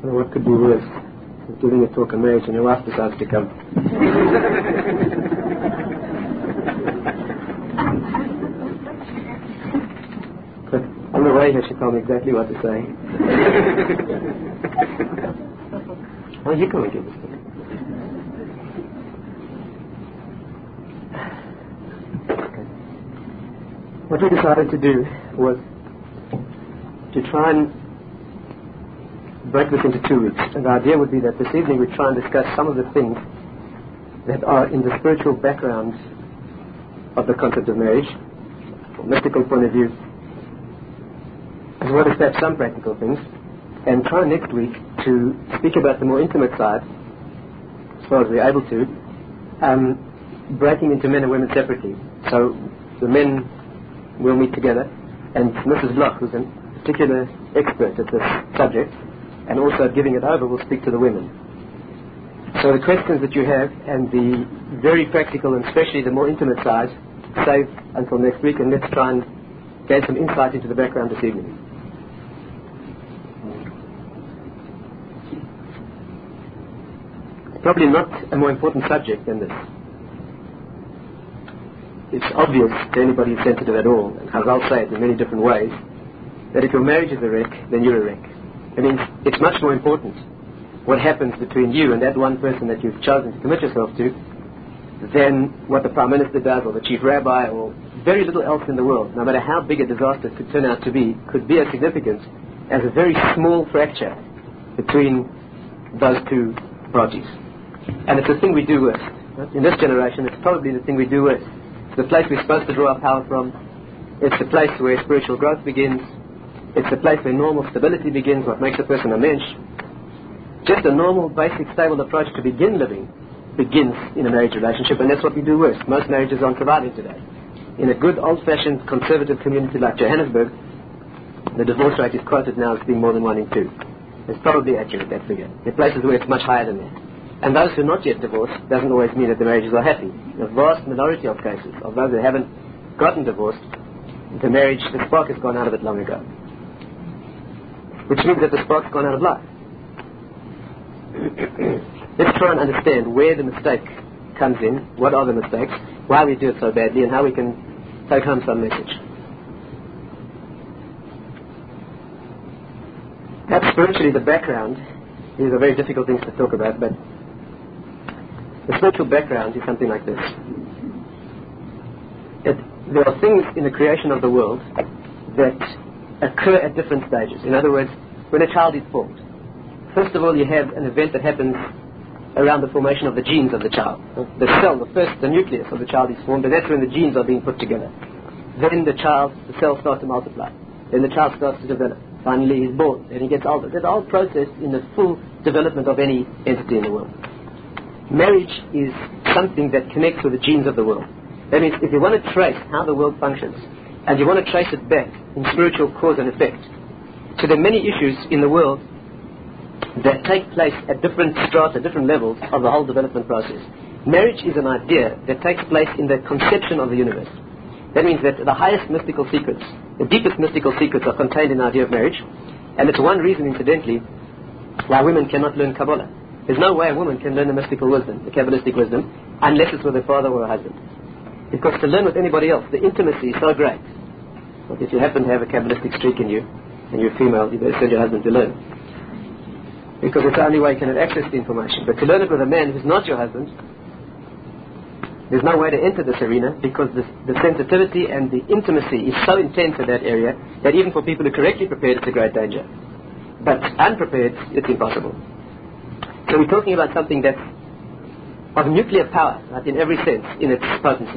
Well, what could be worse than giving a talk on marriage and your wife decides to come? But on the way here she told me exactly what to say. Oh, you come and give this thing. Okay. What we decided to do was to try and break this into 2 weeks. And the idea would be that this evening we try and discuss some of the things that are in the spiritual background of the concept of marriage, from a mystical point of view, as well as perhaps some practical things, and try next week to speak about the more intimate side, as far as we're able to, breaking into men and women separately. So the men will meet together, and Mrs. Bloch, who's a particular expert at this subject, and also giving it over, will speak to the women. So the questions that you have, and the very practical and especially the more intimate side, save until next week, and let's try and gain some insight into the background this evening. Probably not a more important subject than this. It's obvious to anybody who's sensitive at all, and Chazal say it in many different ways, that if your marriage is a wreck, then you're a wreck. I mean, it's much more important what happens between you and that one person that you've chosen to commit yourself to than what the Prime Minister does or the Chief Rabbi or very little else in the world, no matter how big a disaster it could turn out to be, could be as significant as a very small fracture between those two parties. And it's the thing we do worst. Right? In this generation, it's probably the thing we do worst. It's the place we're supposed to draw our power from. It's the place where spiritual growth begins. It's the place where normal stability begins, what makes a person a mensch. Just a normal, basic, stable approach to begin living begins in a marriage relationship, and that's what we do worst. Most marriages aren't surviving today. In a good, old-fashioned, conservative community like Johannesburg, the divorce rate is quoted now as being more than 1 in 2. It's probably accurate, that figure. There are places where it's much higher than that. And those who are not yet divorced doesn't always mean that the marriages are happy. In a vast minority of cases, of those who haven't gotten divorced, the marriage, the spark has gone out of it long ago. Which means that the spark's gone out of life. Let's try and understand where the mistake comes in, what are the mistakes, why we do it so badly, and how we can take home some message. Perhaps spiritually the background, these are very difficult things to talk about, but the spiritual background is something like this. There are things in the creation of the world that occur at different stages. In other words, when a child is formed, first of all you have an event that happens around the formation of the genes of the child. The cell, the nucleus of the child is formed, and that's when the genes are being put together. Then the cell starts to multiply. Then the child starts to develop. Finally he's born, then he gets older. There's a whole process in the full development of any entity in the world. Marriage is something that connects with the genes of the world. That means if you want to trace how the world functions, and you want to trace it back in spiritual cause and effect, to the many issues in the world that take place at different strata, different levels of the whole development process. Marriage is an idea that takes place in the conception of the universe. That means that the highest mystical secrets, the deepest mystical secrets are contained in the idea of marriage, and it's one reason, incidentally, why women cannot learn Kabbalah. There's no way a woman can learn the mystical wisdom, the Kabbalistic wisdom, unless it's with her father or her husband. Because to learn with anybody else, the intimacy is so great. But if you happen to have a Kabbalistic streak in you, and you're female, you better send your husband to learn. Because it's the only way you can have access to information. But to learn it with a man who's not your husband, there's no way to enter this arena, because the sensitivity and the intimacy is so intense in that area that even for people who are correctly prepared, it's a great danger. But unprepared, it's impossible. So we're talking about something that's of nuclear power, right, in every sense, in its potency.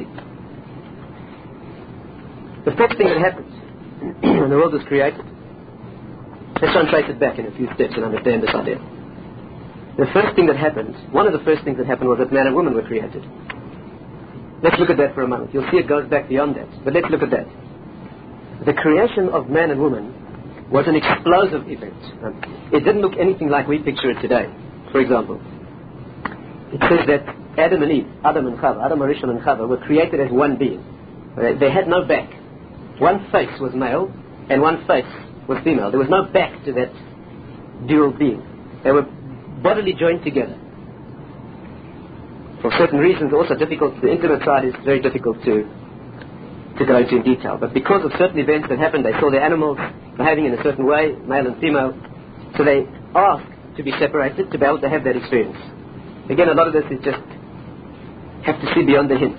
The first thing that happens when the world was created, let's try and trace it back in a few steps and understand this idea. The first thing that happened, one of the first things that happened was that man and woman were created. Let's look at that for a moment. You'll see it goes back beyond that. But let's look at that. The creation of man and woman was an explosive event. It didn't look anything like we picture it today. For example, it says that Adam and Eve, Adam and Chava, Adam Arishon and Chava, were created as one being. They had no back. One face was male and one face was female. There was no back to that dual being. They were bodily joined together. For certain reasons, also difficult. The intimate side is very difficult to go into in detail. But because of certain events that happened, they saw their animals behaving in a certain way, male and female. So they asked to be separated to be able to have that experience. Again, a lot of this is just have to see beyond the hint.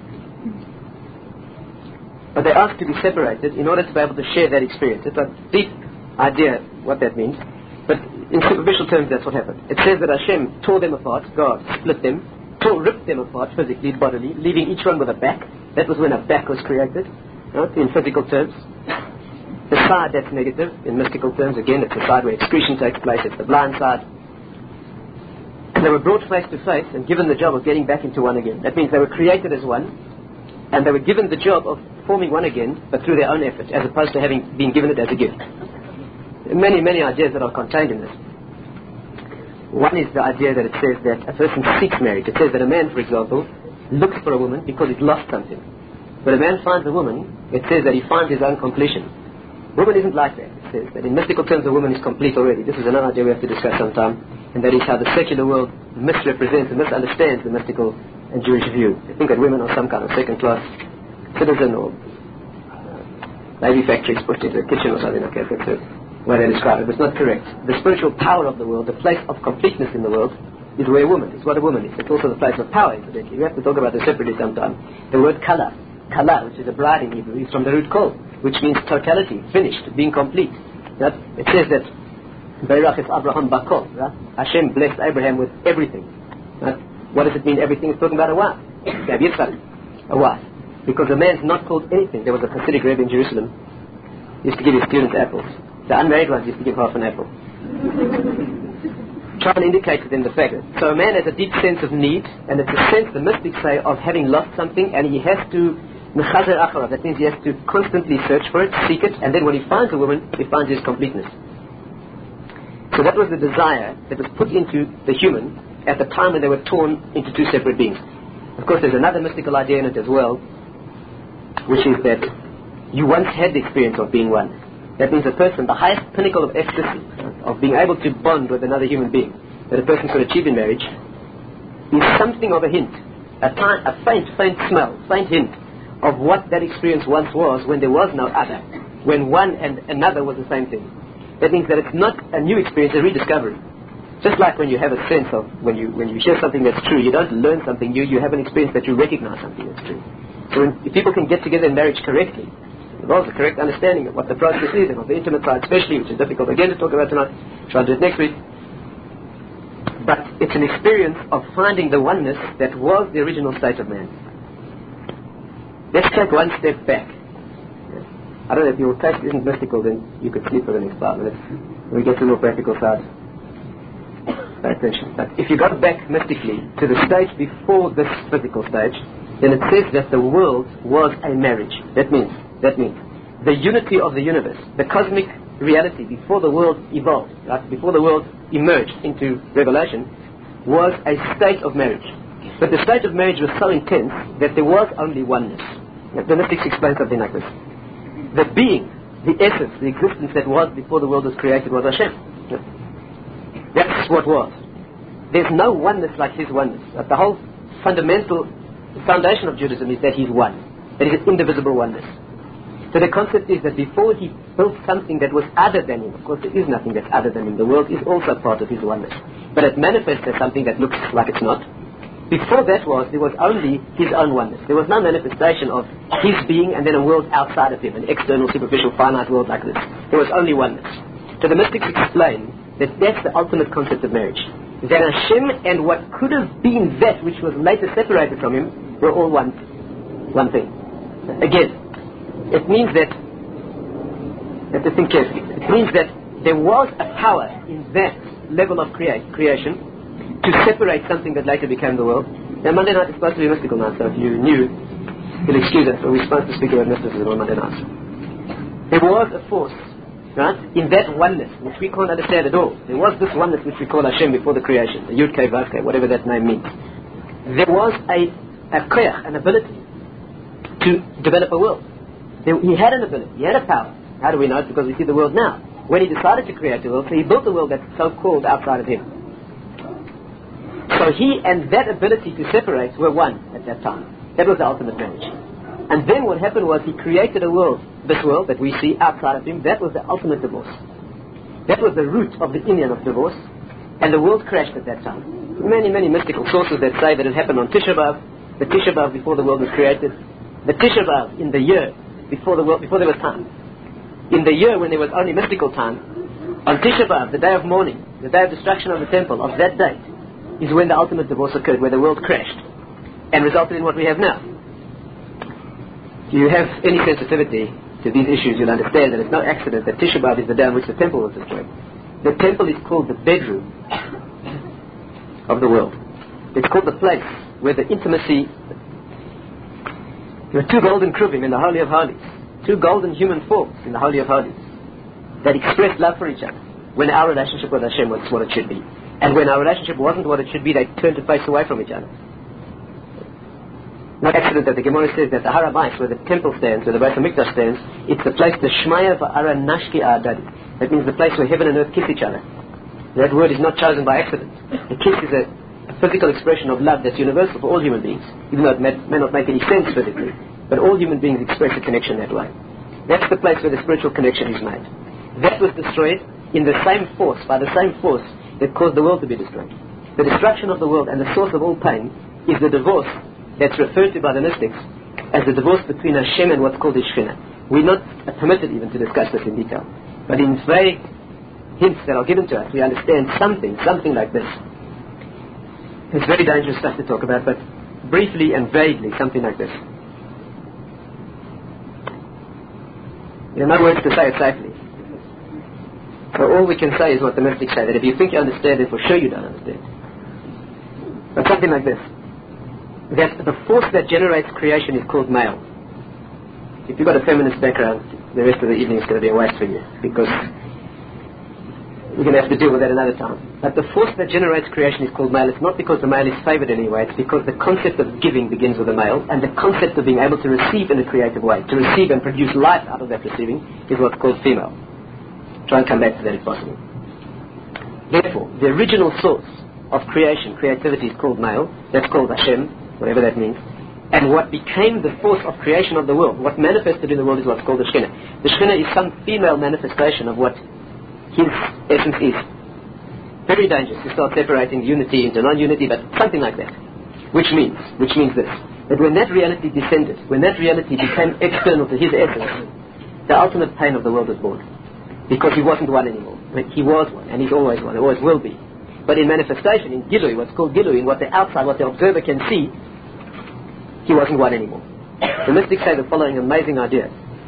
But they asked to be separated in order to be able to share that experience. It's a deep idea what that means. But in superficial terms, that's what happened. It says that Hashem tore them apart, God split them, ripped them apart physically, bodily, leaving each one with a back. That was when a back was created, right, in physical terms. The side, that's negative. In mystical terms, again, it's the side where excretion takes place. It's the blind side. And they were brought face to face and given the job of getting back into one again. That means they were created as one, and they were given the job of forming one again, but through their own effort, as opposed to having been given it as a gift. Many, many ideas that are contained in this. One is the idea that it says that a person seeks marriage. It says that a man, for example, looks for a woman because he's lost something. When a man finds a woman, it says that he finds his own completion. Woman isn't like that. It says that in mystical terms, a woman is complete already. This is another idea we have to discuss sometime, and that is how the secular world misrepresents and misunderstands the mystical and Jewish view. They think that women are some kind of second-class citizen or baby factories put into a kitchen or something like that. That's the way they describe it. But it's not correct. The spiritual power of the world, the place of completeness in the world, is where a woman is. What a woman is. It's also the place of power, incidentally. We have to talk about this separately sometime. The word kala, which is a bride in Hebrew, is from the root kol, which means totality, finished, being complete. Right? It says that Berach is Abraham Bakol. Right? Hashem blessed Abraham with everything. Right? What does it mean, everything? It's talking about a wife. A wife. Because a man's not called anything. There was a Hasidic Rebbe in Jerusalem. He used to give his students apples. The unmarried ones used to give half an apple. Try and indicate to them the fact. So a man has a deep sense of need, and it's a sense, the mystics say, of having lost something, and he has to mechazer acharav. That means he has to constantly search for it, seek it, and then when he finds a woman, he finds his completeness. So that was the desire that was put into the human at the time when they were torn into two separate beings. Of course, there's another mystical idea in it as well, which is that you once had the experience of being one. That means a person, the highest pinnacle of ecstasy, of being able to bond with another human being, that a person could achieve in marriage, is something of a hint, a faint smell, faint hint of what that experience once was when there was no other, when one and another was the same thing. That means that it's not a new experience, a rediscovery. Just like when you have a sense of, when you hear something that's true, you don't learn something new, you have an experience that you recognize something that's true. So if people can get together in marriage correctly, involves a correct understanding of what the process is and of the intimate side especially, which is difficult again to talk about tonight, try to do it next week. But it's an experience of finding the oneness that was the original state of man. Let's take one step back. I don't know, if your taste isn't mystical, then you could sleep for the next 5 minutes. When we get to the more practical side, pay attention. But if you go back mystically to the stage before this physical stage, then it says that the world was a marriage. That means the unity of the universe, the cosmic reality before the world evolved, right? Before the world emerged into revelation, was a state of marriage. But the state of marriage was so intense that there was only oneness. The mystics explain something like this. The being, the essence, the existence that was before the world was created was Hashem. That's what was. There's no oneness like His oneness. The whole fundamental foundation of Judaism is that He's one. That is an indivisible oneness. So the concept is that before He built something that was other than Him, of course there is nothing that's other than Him, the world is also part of His oneness. But it manifests as something that looks like it's not. Before that there was only His own oneness. There was no manifestation of His being and then a world outside of Him, an external, superficial, finite world like this. There was only oneness. So the mystics explain that that's the ultimate concept of marriage. That Hashem and what could have been that which was later separated from Him were all one thing. Again, it means that, you have to think carefully, it means that there was a power in that level of creation to separate something that later became the world. Now Monday night is supposed to be mystical now, so if you knew, you'll excuse us, but we're supposed to speak about mysticism on Monday night. There was a force, right, in that oneness, which we can't understand at all. There was this oneness which we call Hashem before the creation, the Yud Kei Vav Kei, whatever that name means. There was a koyach, an ability to develop a world. He had an ability, he had a power. How do we know it? Because we see the world now. when he decided to create the world, so he built a world that's so-called outside of him. So he and that ability to separate were one at that time. That was the ultimate marriage. And then what happened was he created a world, this world that we see outside of him. That was the ultimate divorce. That was the root of the Indian of divorce. And the world crashed at that time. Many, many mystical sources that say that it happened on Tisha B'Av, the Tisha B'Av before the world was created, the Tisha B'Av in the year before there was time. In the year when there was only mystical time, on Tisha B'Av, the day of mourning, the day of destruction of the temple, of that date, is when the ultimate divorce occurred, where the world crashed and resulted in what we have now. If you have any sensitivity to these issues, you'll understand that it's no accident that Tisha B'Av is the day on which the temple was destroyed. The temple is called the bedroom of the world. It's called the place where the intimacy. There were two golden kruvim in the Holy of Holies, two golden human forms in the Holy of Holies that expressed love for each other when our relationship with Hashem was what it should be. And when our relationship wasn't what it should be, they turned to face away from each other. No accident that the Gemara says that the Har HaBayis, where the temple stands, where the Beis HaMikdash stands, it's the place, the Shmaya Va'ara Nashki Adadi. That means the place where heaven and earth kiss each other. That word is not chosen by accident. The kiss is a physical expression of love that's universal for all human beings, even though it may not make any sense physically. But all human beings express a connection that way. That's the place where the spiritual connection is made. That was destroyed in the same force, by the same force that caused the world to be destroyed. The destruction of the world and the source of all pain is the divorce that's referred to by the mystics as the divorce between Hashem and what's called the Shekhinah. We're not permitted even to discuss this in detail. But in vague hints that are given to us, we understand something like this. It's very dangerous stuff to talk about, but briefly and vaguely, something like this. There are no words to say it safely. So all we can say is what the mystics say, that if you think you understand it, for sure you don't understand. But something like this. That the force that generates creation is called male. If you've got a feminist background, the rest of the evening is going to be a waste for you, because we're going to have to deal with that another time. But the force that generates creation is called male. It's not because the male is favored in any way, it's because the concept of giving begins with the male, and the concept of being able to receive in a creative way, to receive and produce life out of that receiving, is what's called female. Try and come back to that if possible. Therefore, the original source of creation, creativity, is called male. That's called Hashem, whatever that means. And what became the force of creation of the world, what manifested in the world, is what's called the Shekhinah. The Shekhinah is some female manifestation of what his essence is. Very dangerous to start separating unity into non-unity, but something like that. Which means this, that when that reality descended, when that reality became external to his essence, the ultimate pain of the world was born. Because he wasn't one anymore. He was one, and he's always one, always will be. But in manifestation, in Gilui, what's called Gilui, in what the outside, what the observer can see, he wasn't one anymore. The mystics say the following amazing idea.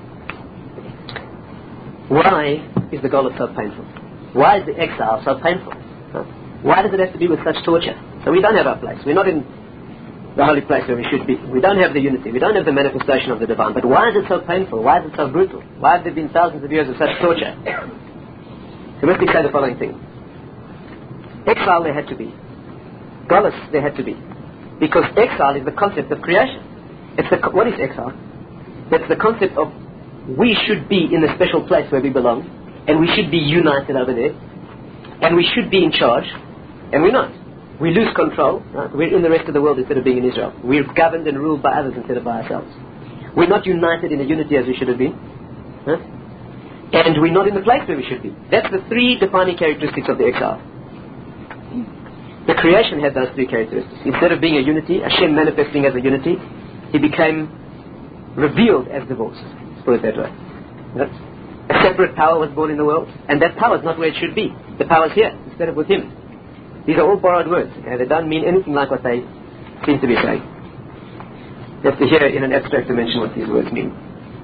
Why is the Golus so painful? Why is the exile so painful? Why does it have to be with such torture? So we don't have our place. We're not in the holy place where we should be. We don't have the unity. We don't have the manifestation of the divine. But why is it so painful? Why is it so brutal? Why have there been thousands of years of such torture? The mystics say the following thing. Exile there had to be. Golus there had to be. Because exile is the concept of creation. What is exile? That's the concept of we should be in the special place where we belong, and we should be united over there, and we should be in charge, and we're not. We lose control. Right? We're in the rest of the world instead of being in Israel. We're governed and ruled by others instead of by ourselves. We're not united in a unity as we should have been. Right? And we're not in the place where we should be. That's the three defining characteristics of the exile. The creation had those three characteristics. Instead of being a unity, Hashem manifesting as a unity, he became revealed as divorce. Let's put it that way. Right? A separate power was born in the world, and that power is not where it should be. The power is here, instead of with him. These are all borrowed words, and they don't mean anything like what they seem to be saying. You have to hear in an abstract dimension what these words mean.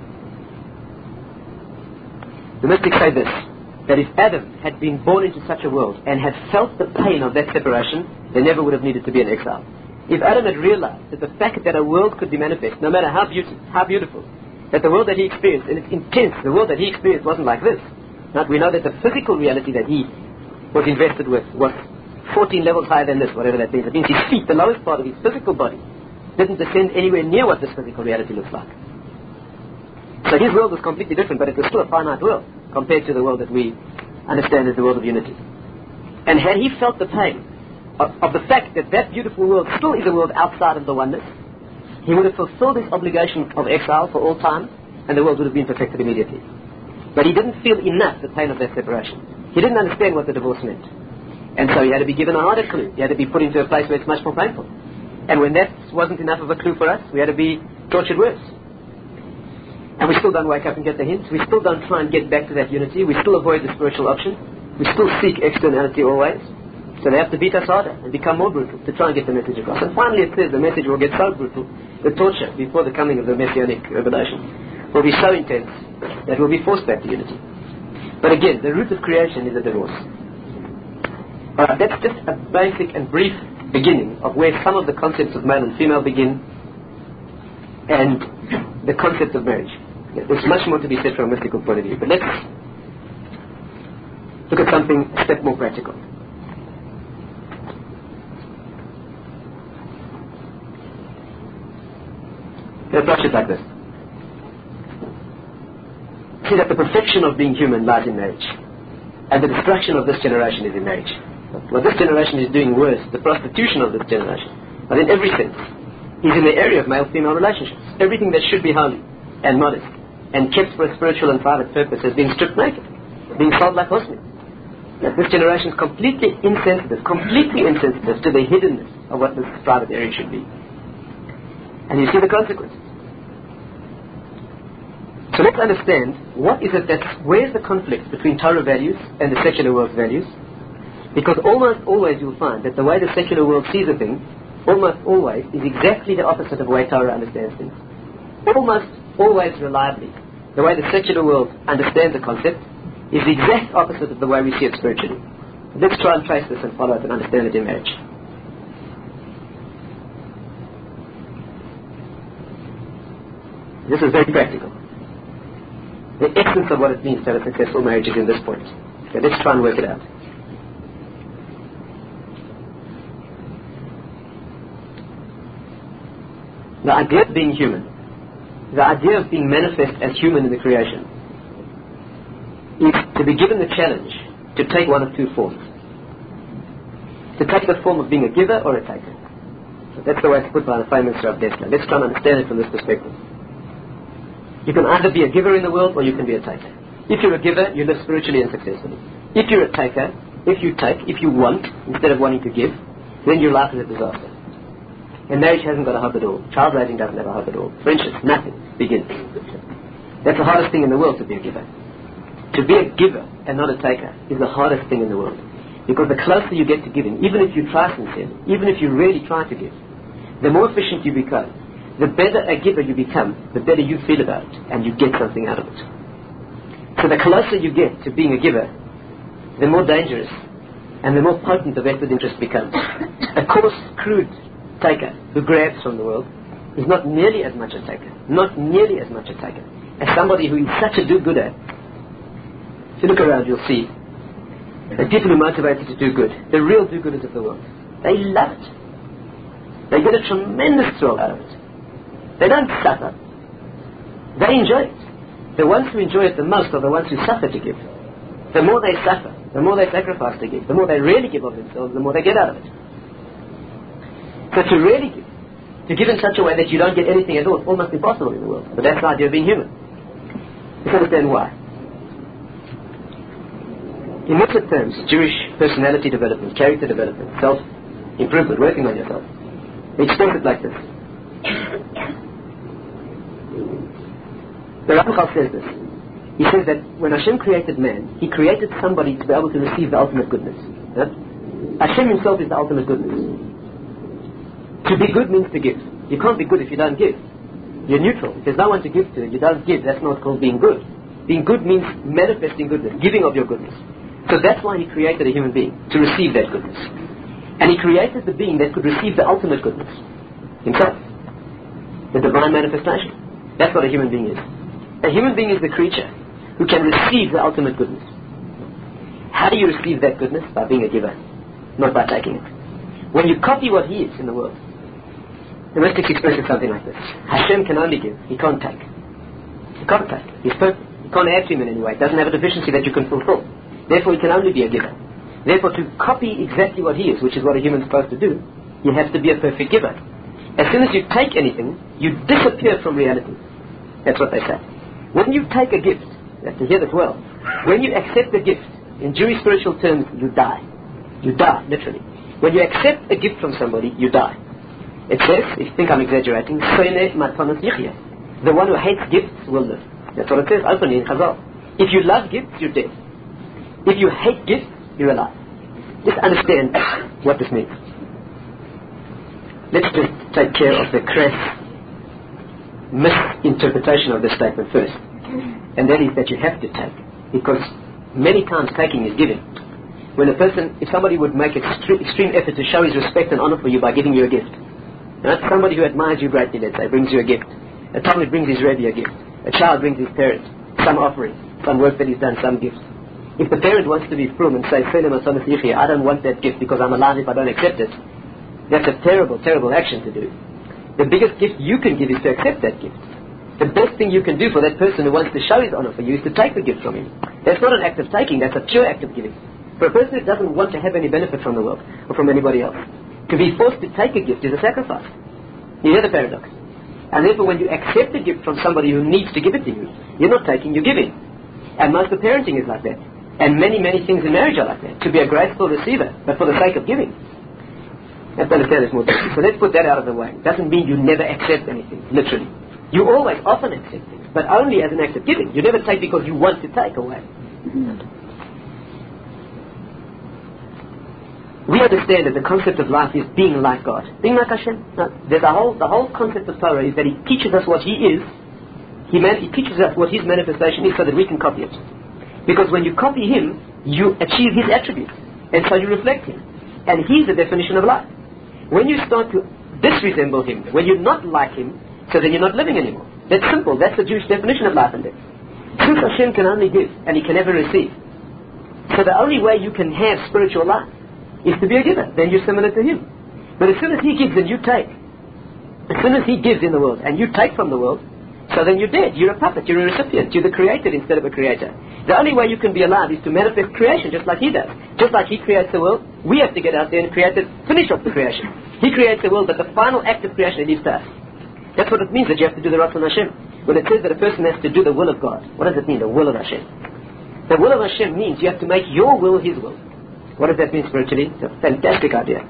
The mystics say this, that if Adam had been born into such a world and had felt the pain of that separation, there never would have needed to be an exile. If Adam had realized that the fact that a world could be manifest, no matter how beautiful, that the world that he experienced, and it's intense, the world that he experienced wasn't like this. Now, we know that the physical reality that he was invested with was 14 levels higher than this, whatever that means. It means his feet, the lowest part of his physical body, didn't descend anywhere near what this physical reality looks like. So his world was completely different, but it was still a finite world. compared to the world that we understand as the world of unity. And had he felt the pain of the fact that that beautiful world still is a world outside of the oneness, he would have fulfilled his obligation of exile for all time, and the world would have been perfected immediately. But he didn't feel enough the pain of that separation. He didn't understand what the divorce meant. And so he had to be given a harder clue. He had to be put into a place where it's much more painful. And when that wasn't enough of a clue for us, we had to be tortured worse. And we still don't wake up and get the hint. We still don't try and get back to that unity. We still avoid the spiritual option. We still seek externality always. So they have to beat us harder and become more brutal to try and get the message across. And finally it says the message will get so brutal, the torture before the coming of the Messianic revelation will be so intense that we'll be forced back to unity. But again, the root of creation is a divorce. Alright, that's just a basic and brief beginning of where some of the concepts of male and female begin and the concept of marriage. There's much more to be said from a mystical point of view, but let's look at something a step more practical. Let's watch it like this. See that the perfection of being human lies in marriage, and the destruction of this generation is in marriage. What this generation is doing worse, the prostitution of this generation, but in every sense, is in the area of male-female relationships. Everything that should be holy and modest and kept for a spiritual and private purpose is being stripped naked, being sold like horsemen. That this generation is completely insensitive to the hiddenness of what this private area should be. And you see the consequences. So let's understand where's the conflict between Torah values and the secular world's values. Because almost always you'll find that the way the secular world sees a thing, almost always is exactly the opposite of the way Torah understands things. Almost always reliably, the way the secular world understands a concept is the exact opposite of the way we see it spiritually. Let's try and trace this and follow it and understand it in marriage. This is very practical. The essence of what it means to have a successful marriage is in this point. Okay, let's try and work it out. The idea of being human, the idea of being manifest as human in the creation, is to be given the challenge to take one of two forms. To take the form of being a giver or a taker. So that's the way it's put by the famous Rav Dessler. Let's try and understand it from this perspective. You can either be a giver in the world or you can be a taker. If you're a giver, you live spiritually and successfully. If you're a taker, if you want, instead of wanting to give, then your life is a disaster. And marriage hasn't got a hope at all. Child raising doesn't have a hope at all. Friendships, nothing begins. That's the hardest thing in the world, to be a giver. To be a giver and not a taker is the hardest thing in the world. Because the closer you get to giving, even if you try sincerely, even if you really try to give, the more efficient you become. The better a giver you become, the better you feel about it, and you get something out of it. So the closer you get to being a giver, the more dangerous and the more potent the vested interest becomes. A coarse, crude taker who grabs from the world is not nearly as much a taker, as somebody who is such a do-gooder. If you look around, you'll see the people who motivate you to do good, the real do-gooders of the world, they love it. They get a tremendous thrill out of it. They don't suffer. They enjoy it. The ones who enjoy it the most are the ones who suffer to give. The more they suffer, the more they sacrifice to give, the more they really give of themselves, the more they get out of it. So to really give, to give in such a way that you don't get anything at all, is almost impossible in the world. But that's the idea of being human. Let's understand why. In mixed terms, Jewish personality development, character development, self-improvement, working on yourself, they express it like this. The Rambam says this. He says that when Hashem created man, He created somebody to be able to receive the ultimate goodness. Right? Hashem Himself is the ultimate goodness. To be good means to give. You can't be good if you don't give. You're neutral. If there's no one to give to, you don't give. That's not called being good. Being good means manifesting goodness, giving of your goodness. So that's why He created a human being, to receive that goodness. And He created the being that could receive the ultimate goodness, Himself. The divine manifestation. That's what a human being is. A human being is the creature who can receive the ultimate goodness. How do you receive that goodness? By being a giver, not by taking it. When you copy what He is in the world, the mystics express it something like this. Hashem can only give, He can't take. He can't take. He's perfect. He can't add to him in any way. It doesn't have a deficiency that you can fulfill. Therefore, he can only be a giver. Therefore, to copy exactly what he is, which is what a human's supposed to do, you have to be a perfect giver. As soon as you take anything, you disappear from reality. That's what they say. When you take a gift, you have to hear this well. When you accept a gift, in Jewish spiritual terms, you die. You die, literally. When you accept a gift from somebody, you die. It says, if you think I'm exaggerating, the one who hates gifts will live. That's what it says openly in Chazal. If you love gifts, you're dead. If you hate gifts, you're alive. Just understand what this means. Let's just take care of the crass misinterpretation of this statement first. And that is that you have to take. Because many times taking is giving. When a person, if somebody would make extreme effort to show his respect and honor for you by giving you a gift. Right? Somebody who admires you greatly, let's say, brings you a gift. A Talmud brings his Rebbe a gift. A child brings his parent some offering, some work that he's done, some gift. If the parent wants to be frum and say, I don't want that gift because I'm alive if I don't accept it, that's a terrible, terrible action to do. The biggest gift you can give is to accept that gift. The best thing you can do for that person who wants to show his honor for you is to take the gift from him. That's not an act of taking, that's a pure act of giving. For a person who doesn't want to have any benefit from the world or from anybody else, to be forced to take a gift is a sacrifice. You hear the paradox? And therefore when you accept a gift from somebody who needs to give it to you, you're not taking, you're giving. And most of parenting is like that. And many, many things in marriage are like that. To be a graceful receiver, but for the sake of giving. You have to understand this more deeply. So let's put that out of the way. It doesn't mean you never accept anything, literally. You always often accept things, but only as an act of giving. You never take because you want to take away. We understand that the concept of life is being like God. Being like Hashem. No, the whole concept of Torah is that He teaches us what He is. He teaches us what His manifestation is so that we can copy it. Because when you copy Him, you achieve His attributes. And so you reflect Him. And He's the definition of life. When you start to disresemble Him, when you're not like Him, so then you're not living anymore. That's simple. That's the Jewish definition of life and death. Since Hashem can only give, and He can never receive. So the only way you can have spiritual life is to be a giver. Then you're similar to Him. But as soon as He gives and you take, as soon as He gives in the world and you take from the world, so then you're dead. You're a puppet. You're a recipient. You're the created instead of a creator. The only way you can be alive is to manifest creation just like He does. Just like He creates the world, we have to get out there and create it, finish off the creation. He creates the world, but the final act of creation is to us. That's what it means that you have to do the Ratzon Hashem. When it says that a person has to do the will of God, what does it mean, the will of Hashem? The will of Hashem means you have to make your will His will. What does that mean spiritually? It's a fantastic idea.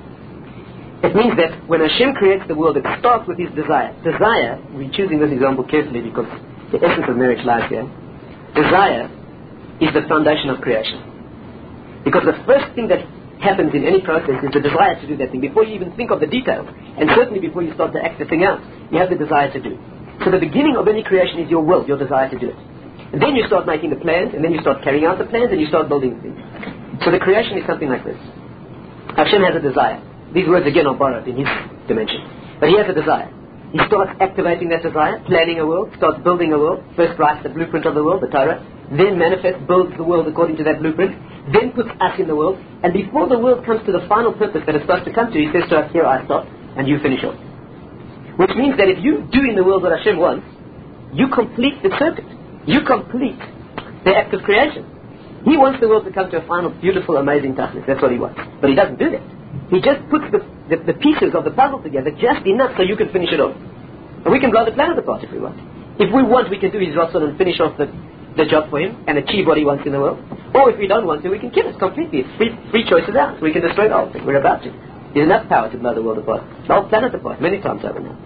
It means that when Hashem creates the world, it starts with His desire. Desire, we're choosing this example carefully because the essence of marriage lies here. Desire is the foundation of creation. Because the first thing that happens in any process is the desire to do that thing. Before you even think of the details, and certainly before you start to act the thing out, you have the desire to do. So the beginning of any creation is your will, your desire to do it. And then you start making the plans, and then you start carrying out the plans, and you start building things. So the creation is something like this. Hashem has a desire. These words again are borrowed in His dimension. But He has a desire. He starts activating that desire, planning a world, starts building a world, first writes the blueprint of the world, the Torah, then manifests, builds the world according to that blueprint, then puts us in the world, and before the world comes to the final purpose that it's supposed to come to, He says to us, here I stop, and you finish off. Which means that if you do in the world what Hashem wants, you complete the circuit. You complete the act of creation. He wants the world to come to a final, beautiful, amazing tachlis. That's what He wants. But He doesn't do that. He just puts the pieces of the puzzle together just enough so you can finish it off. And we can blow the planet apart if we want. If we want, we can do His Ratzon and finish off the job for Him and achieve what He wants in the world. Or if we don't want to, we can kill it completely. It's free choice is ours. We can destroy the whole thing. We're about to. There's enough power to blow the world apart. The whole planet apart, many times over now.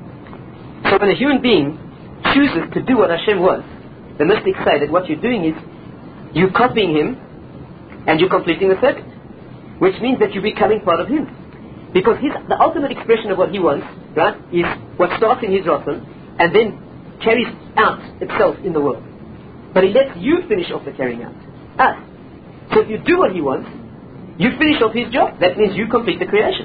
So when a human being chooses to do what Hashem wants, the mystics say that what you're doing is you're copying Him and you're completing the circuit. Which means that you're becoming part of Him. Because the ultimate expression of what He wants, right, is what starts in His Ratzon and then carries out itself in the world. But He lets you finish off the carrying out. Us. So if you do what He wants, you finish off His job. That means you complete the creation.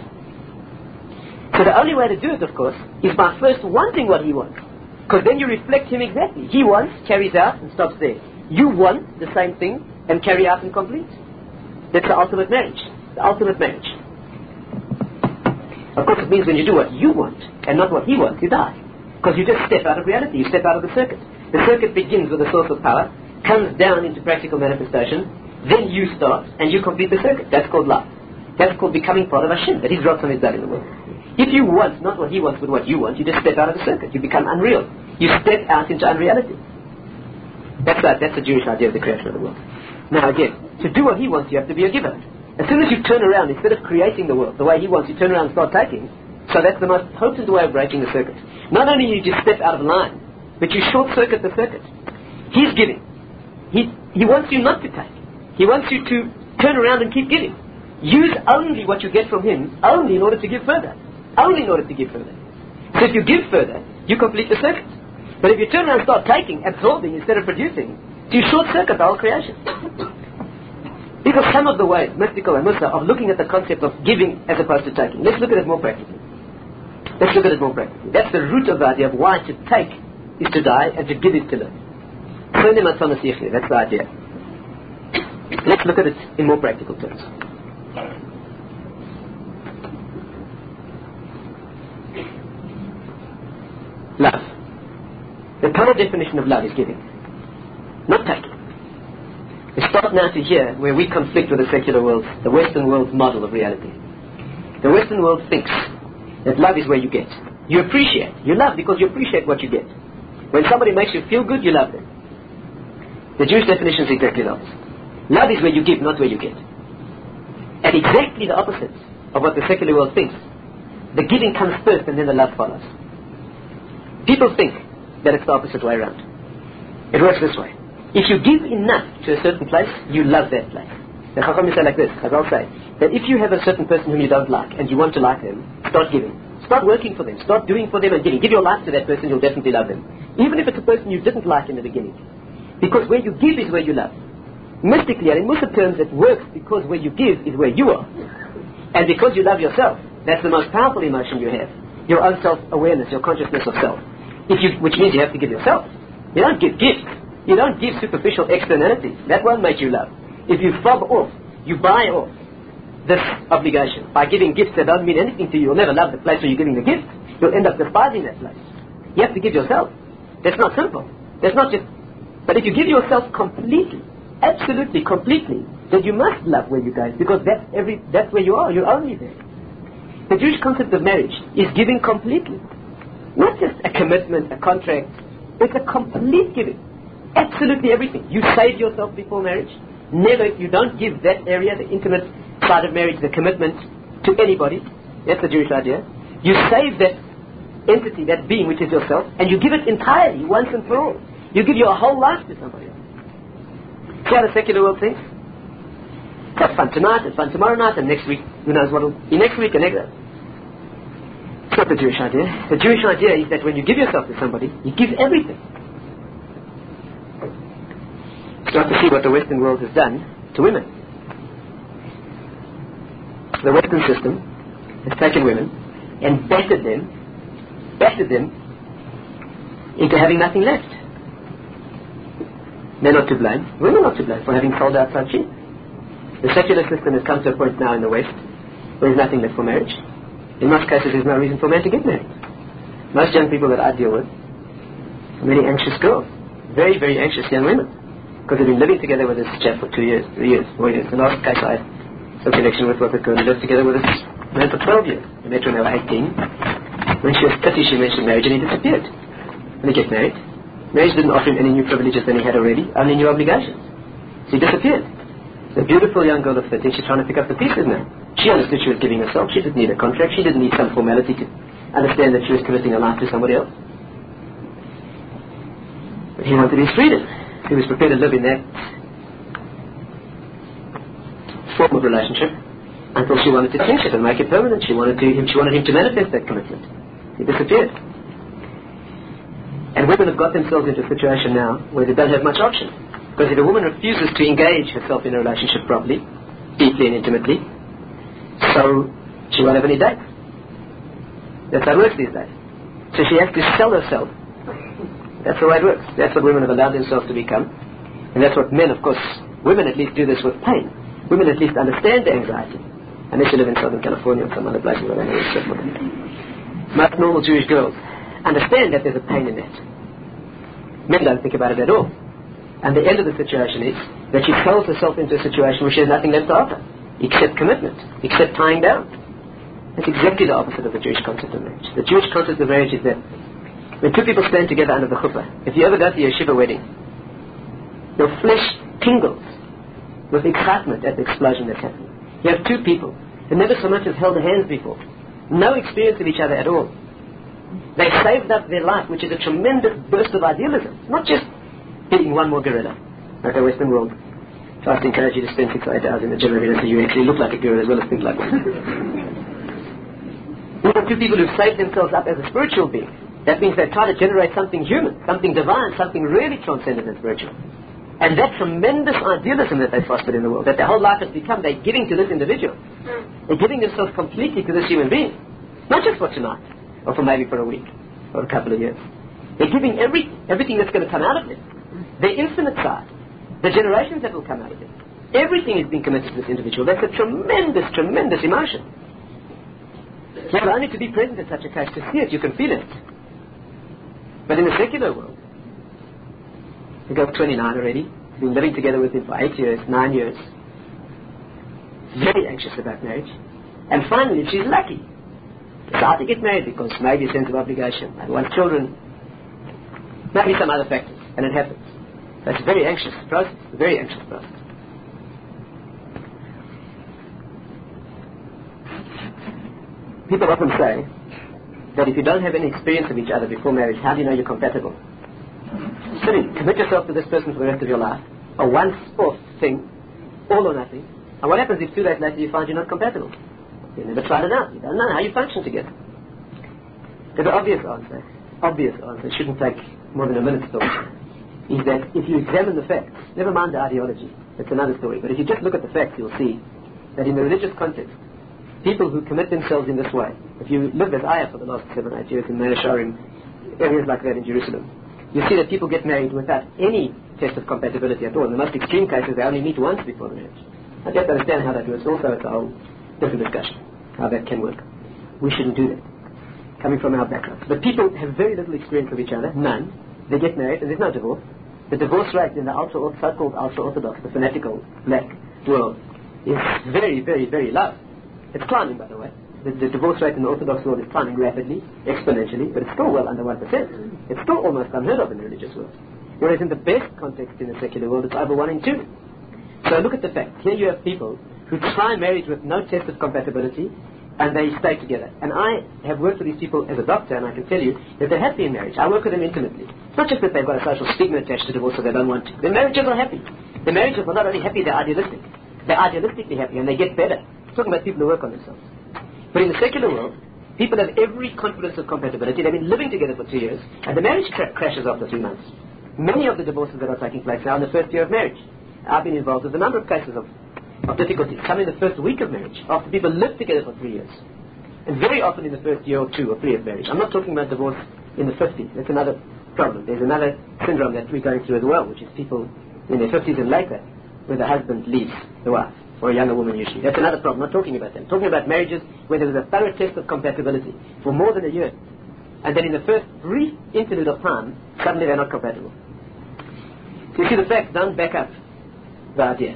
So the only way to do it, of course, is by first wanting what He wants. Because then you reflect Him exactly. He wants, carries out, and stops there. You want the same thing and carry out and complete. That's the ultimate marriage. The ultimate marriage. Of course, it means when you do what you want and not what He wants, you die. Because you just step out of reality. You step out of the circuit. The circuit begins with a source of power, comes down into practical manifestation, then you start and you complete the circuit. That's called love. That's called becoming part of Hashem, that He's dropped from His blood in the world. If you want not what He wants but what you want, you just step out of the circuit. You become unreal. You step out into unreality. That's the Jewish idea of the creation of the world. Now again, to do what He wants, you have to be a giver. As soon as you turn around, instead of creating the world the way He wants, you turn around and start taking. So that's the most potent way of breaking the circuit. Not only you just step out of line, but you short-circuit the circuit. He's giving. He wants you not to take. He wants you to turn around and keep giving. Use only what you get from Him, only in order to give further. Only in order to give further. So if you give further, you complete the circuit. But if you turn around and start taking, absorbing instead of producing, you short-circuit the whole creation. These are some of the ways, mystical and Musa, of looking at the concept of giving as opposed to taking. Let's look at it more practically. That's the root of the idea of why to take is to die and to give is to live. That's the idea. Let's look at it in more practical terms. Love. The total definition of love is giving, not taking. We start now to hear where we conflict with the secular world, the Western world's model of reality. The Western world thinks that love is where you get. You appreciate. You love because you appreciate what you get. When somebody makes you feel good, you love them. The Jewish definition is exactly the opposite. Love is where you give, not where you get. And exactly the opposite of what the secular world thinks. The giving comes first and then the love follows. People think that it's the opposite way around. It works this way. If you give enough to a certain place, you love that place. The Chacham say like this, as I'll say, that if you have a certain person whom you don't like and you want to like them, start giving. Start working for them. Start doing for them and giving. Give your life to that person, you'll definitely love them. Even if it's a person you didn't like in the beginning. Because where you give is where you love. Mystically, and in Muslim terms, it works because where you give is where you are. And because you love yourself, that's the most powerful emotion you have. Your own self-awareness, your consciousness of self. Which means you have to give yourself. You don't give gifts. You don't give superficial externalities. That won't make you love. If you fob off, you buy off this obligation. By giving gifts that don't mean anything to you, you'll never love the place where you're giving the gift. You'll end up despising that place. You have to give yourself. That's not simple. That's not just... But if you give yourself completely, absolutely, completely, then you must love where you go, because that's where you are. You're only there. The Jewish concept of marriage is giving completely. Not just a commitment, a contract. It's a complete giving. Absolutely everything. You save yourself before marriage. You don't give that area, the intimate side of marriage, the commitment, to anybody. That's the Jewish idea. You save that entity, that being which is yourself, and you give it entirely, once and for all. You give your whole life to somebody else. See how the secular world thinks? Have fun tonight, and fun tomorrow night, and next week, who knows what will be next week and next. It's not the Jewish idea. The Jewish idea is that when you give yourself to somebody, you give everything. Start to see what the Western world has done to women. The Western system has taken women and battered them into having nothing left. They're not to blame. Women are not to blame for having sold outside sheep. The secular system has come to a point now in the West where there's nothing left for marriage. In most cases, there's no reason for a man to get married. Most young people that I deal with are many anxious girls. Very, very anxious young women. Because they've been living together with this chap for 2 years, 3 years, 4 years. The last case I had some connection with was a girl who lived together with this man for 12 years. They met when they were 18. When she was 30, she mentioned marriage and he disappeared. When he get married, marriage didn't offer him any new privileges than he had already, only new obligations. So he disappeared. The beautiful young girl of 13, she's trying to pick up the pieces now. She understood she was giving herself. She didn't need a contract. She didn't need some formality to understand that she was committing her life to somebody else. But he wanted his freedom. He was prepared to live in that form of relationship until she wanted to change it and make it permanent. She wanted him to manifest that commitment. He disappeared. And women have got themselves into a situation now where they don't have much option. Because if a woman refuses to engage herself in a relationship properly, deeply and intimately, so she won't have any dates. That's how it works these days. So she has to sell herself. That's the way it works. That's what women have allowed themselves to become. And that's what men, of course, women at least do this with pain. Women at least understand the anxiety. Unless you live in Southern California or some other place where they know it's most normal Jewish girls understand that there's a pain in that. Men don't think about it at all. And the end of the situation is that she throws herself into a situation where she has nothing left to offer, except commitment, except tying down. That's exactly the opposite of the Jewish concept of marriage. The Jewish concept of marriage is that when two people stand together under the chuppah, if you ever go to a yeshiva wedding, your flesh tingles with excitement at the explosion that's happening. You have two people who never so much as held hands before, no experience of each other at all. They saved up their life, which is a tremendous burst of idealism, not just being one more gorilla, like the Western world. So I encourage you to spend 6 or 8 hours in the gym every day so you actually look like a gorilla as well as think like one. We have two people who've saved themselves up as a spiritual being. That means they try to generate something human, something divine, something really transcendent and spiritual. And that tremendous idealism that they fostered in the world, that their whole life has become, they're giving to this individual. They're giving themselves completely to this human being. Not just for tonight, or for maybe for a week, or a couple of years. They're giving everything that's going to come out of them. Their infinite side, the generations that will come out of it. Everything is being committed to this individual. That's a tremendous, tremendous emotion. You have only to be present in such a case to see it, you can feel it. But in the secular world, the girl's 29 already, been living together with him for 8 years, 9 years, very anxious about marriage, and finally, if she's lucky, decide to get married because maybe a sense of obligation, and want children, maybe some other factors, and it happens. So it's a very anxious process, a very anxious process. People often say that if you don't have any experience of each other before marriage, how do you know you're compatible? So commit yourself to this person for the rest of your life, a once-off thing, all or nothing, and what happens if 2 days later you find you're not compatible? You never tried it out, you don't know how you function together. The obvious answer, it shouldn't take more than a minute's thought, is that if you examine the facts, never mind the ideology, that's another story, but if you just look at the facts, you'll see that in the religious context, people who commit themselves in this way, if you live as I have for the last 7 or 8 years in Meir Sharim, areas like that in Jerusalem, you see that people get married without any test of compatibility at all. In the most extreme cases, they only meet once before the marriage. I don't understand how that works. Also, it's a whole different discussion, how that can work. We shouldn't do that, coming from our backgrounds. But people have very little experience of each other, none. They get married, and there's no divorce. The divorce rate in the so-called ultra-Orthodox, the fanatical black world, is very, very, very low. It's climbing, by the way. The divorce rate in the Orthodox world is climbing rapidly, exponentially, but it's still well under 1%. It's still almost unheard of in the religious world. Whereas in the best context in the secular world, it's over 1 in 2. So look at the fact. Here you have people who try marriage with no test of compatibility, and they stay together. And I have worked with these people as a doctor, and I can tell you that they're happy in marriage. I work with them intimately. It's not just that they've got a social stigma attached to divorce, so they don't want to. Their marriages are happy. Their marriages are not only happy, they're idealistic. They're idealistically happy, and they get better. I'm talking about people who work on themselves. But in the secular world, people have every confidence of compatibility. They've been living together for 2 years, and the marriage crashes after 3 months. Many of the divorces that are taking place now in the first year of marriage. I've been involved with a number of cases of difficulties, some in the first week of marriage, after people live together for 3 years. And very often in the first year or 2 or 3 of marriage. I'm not talking about divorce in the 50s. That's another problem. There's another syndrome that we're going through as well, which is people in their 50s and later, where the husband leaves the wife, or a younger woman usually. That's another problem. I'm not talking about that. I'm talking about marriages where there was a thorough test of compatibility for more than a year. And then in the first brief interlude of time, suddenly they're not compatible. So you see, the facts don't back up the idea.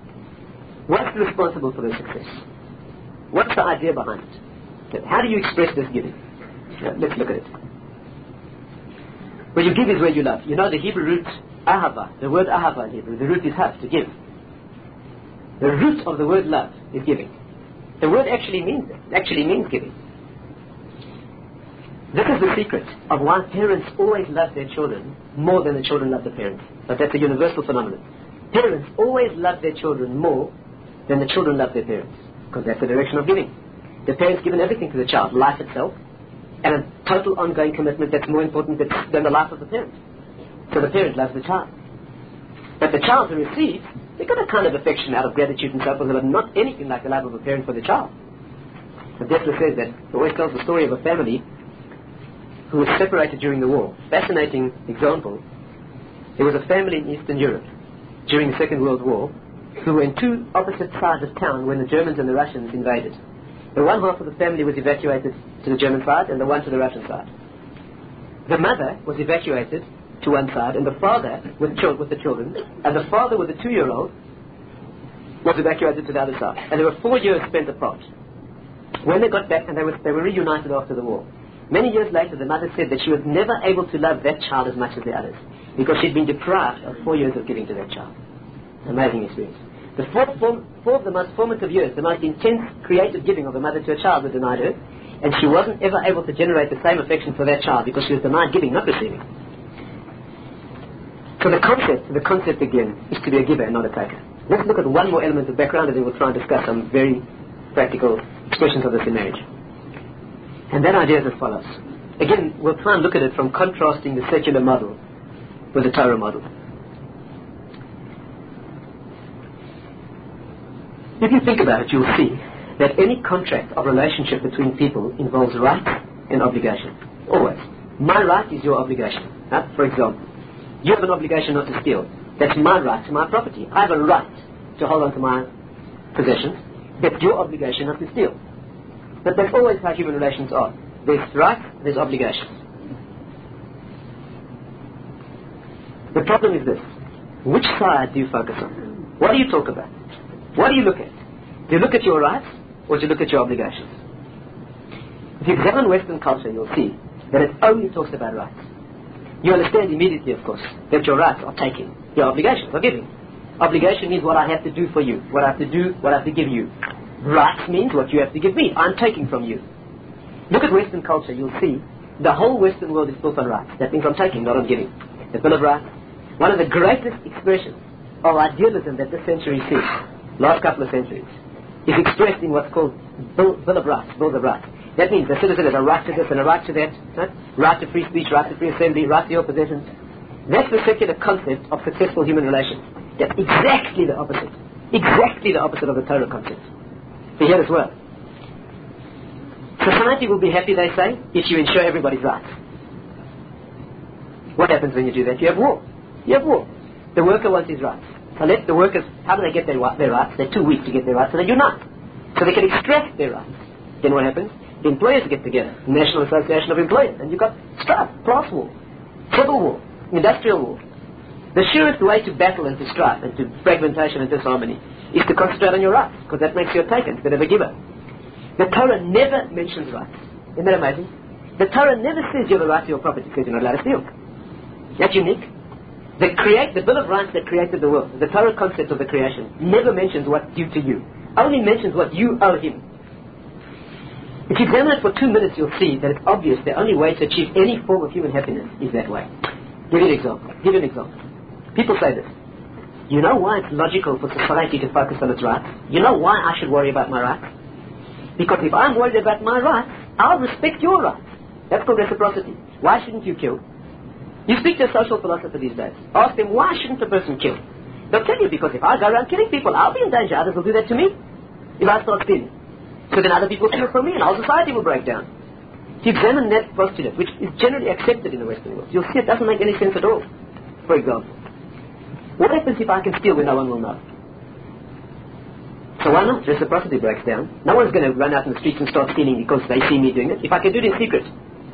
What's responsible for their success? What's the idea behind it? How do you express this giving? Let's look at it. Where you give is where you love. You know the Hebrew root, ahava. The word ahava in Hebrew, the root is hav, to give. The root of the word love is giving. The word actually means it. It actually means giving. This is the secret of why parents always love their children more than the children love the parents. But that's a universal phenomenon. Parents always love their children more than the children love their parents, because that's the direction of giving. The parent's given everything to the child, life itself, and a total ongoing commitment that's more important than the life of the parent. So the parent loves the child. But the child who receives, they got a kind of affection out of gratitude and so forth, but not anything like the love of a parent for the child. So Dessler says that, he always tells the story of a family who was separated during the war. Fascinating example. There was a family in Eastern Europe during the Second World War who were in two opposite sides of town when the Germans and the Russians invaded. The one half of the family was evacuated to the German side and the one to the Russian side. The mother was evacuated to one side, and the father with the children, and the father with the 2-year-old was evacuated to the other side. And there were 4 years spent apart. When they got back, and they were reunited after the war, many years later the mother said that she was never able to love that child as much as the others, because she'd been deprived of 4 years of giving to that child. Amazing experience. The four of the most formative years, the most intense creative giving of a mother to a child was denied her, and she wasn't ever able to generate the same affection for that child because she was denied giving, not receiving. So the concept again is to be a giver and not a taker. Let's look at one more element of background, and then we'll try and discuss some very practical expressions of this in marriage. And that idea is as follows. Again, we'll try and look at it from contrasting the secular model with the Torah model. If you think about it, you'll see that any contract of relationship between people involves right and obligation. Always. My right is your obligation. Right? For example, you have an obligation not to steal. That's my right to my property. I have a right to hold on to my possessions. That's your obligation not to steal. But that's always how human relations are. There's right, there's obligations. The problem is this. Which side do you focus on? What do you talk about? What do you look at? Do you look at your rights, or do you look at your obligations? If you examine Western culture, you'll see that it only talks about rights. You understand immediately, of course, that your rights are taking, your obligations are giving. Obligation means what I have to do for you, what I have to do, what I have to give you. Rights means what you have to give me. I'm taking from you. Look at Western culture, you'll see the whole Western world is built on rights. That means I'm taking, not on giving. The Bill of Rights, one of the greatest expressions of idealism that this century sees, last couple of centuries, is expressed in what's called Bill of Rights, Bills of Rights. That means the citizen has a right to this and a right to that, right to free speech, right to free assembly, right to your possessions. That's the secular concept of successful human relations. That's exactly the opposite. Exactly the opposite of the Torah concept. So here as well. Society will be happy, they say, if you ensure everybody's rights. What happens when you do that? You have war. You have war. The worker wants his rights. So let the workers, how do they get their rights? They're too weak to get their rights, so they unite. So they can extract their rights. Then what happens? The employers get together, the National Association of Employers, and you've got strife, class war, civil war, industrial war. The surest way to battle and to strife and to fragmentation and disharmony is to concentrate on your rights, because that makes you a taker instead of a giver. The Torah never mentions rights. Isn't that amazing? The Torah never says you have a right to your property because you're not allowed to steal. That's unique. The Bill of Rights that created the world, the Torah concept of the creation, never mentions what's due to you. Only mentions what you owe him. If you examine it for 2 minutes, you'll see that it's obvious the only way to achieve any form of human happiness is that way. Give you an example. People say this. You know why it's logical for society to focus on its rights? You know why I should worry about my rights? Because if I'm worried about my rights, I'll respect your rights. That's called reciprocity. Why shouldn't you kill? You speak to a social philosopher these days. Ask them, why shouldn't a person kill? They'll tell you, because if I go around killing people, I'll be in danger. Others will do that to me if I start stealing. So then other people steal from me and our society will break down. If you examine that postulate, which is generally accepted in the Western world, you'll see it doesn't make any sense at all. For example, what happens if I can steal when no one will know? So why not? Reciprocity breaks down. No one's going to run out in the streets and start stealing because they see me doing it. If I can do it in secret.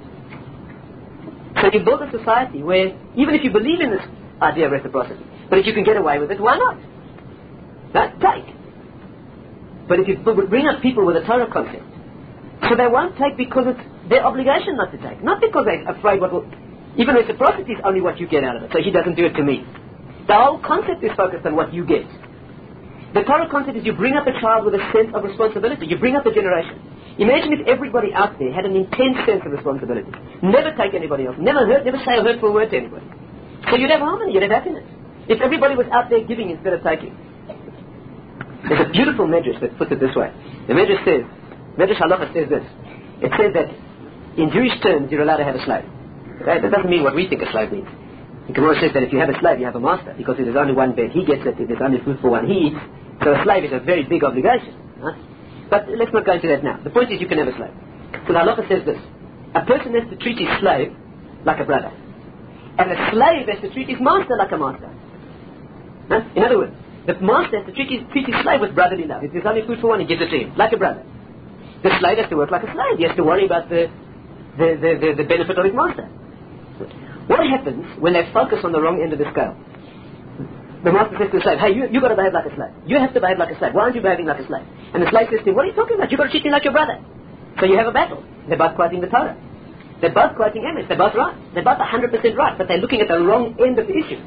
So you build a society where, even if you believe in this idea of reciprocity, but if you can get away with it, why not? Take. But if you bring up people with a Torah concept, so they won't take because it's their obligation not to take. Not because they're afraid what will... Even reciprocity is only what you get out of it, so he doesn't do it to me. The whole concept is focused on what you get. The Torah concept is you bring up a child with a sense of responsibility. You bring up a generation. Imagine if everybody out there had an intense sense of responsibility. Never take anybody else. Never say a hurtful word to anybody. So you'd have harmony, you'd have happiness. If everybody was out there giving instead of taking. There's a beautiful medrash that puts it this way. The medrash says, Medrash Halacha says this. It says that in Jewish terms you're allowed to have a slave. Okay? That doesn't mean what we think a slave means. The Gemara says that if you have a slave, you have a master, because if there's only one bed, he gets it. If there's only food for one, he eats. So a slave is a very big obligation. Right? But let's not go into that now. The point is you can have a slave. So the halacha says this. A person has to treat his slave like a brother. And a slave has to treat his master like a master. Huh? In other words, the master has to treat his slave with brotherly love. If there's only food for one, he gives it to him, like a brother. The slave has to work like a slave. He has to worry about the benefit of his master. What happens when they focus on the wrong end of the scale? The master says to the slave, hey, you've got to behave like a slave. You have to behave like a slave. Why aren't you behaving like a slave? And the slave says to him, what are you talking about? You've got to treat me like your brother. So you have a battle. They're both quoting the Torah. They're both quoting Amos. They're both right. They're both 100% right, but they're looking at the wrong end of the issue.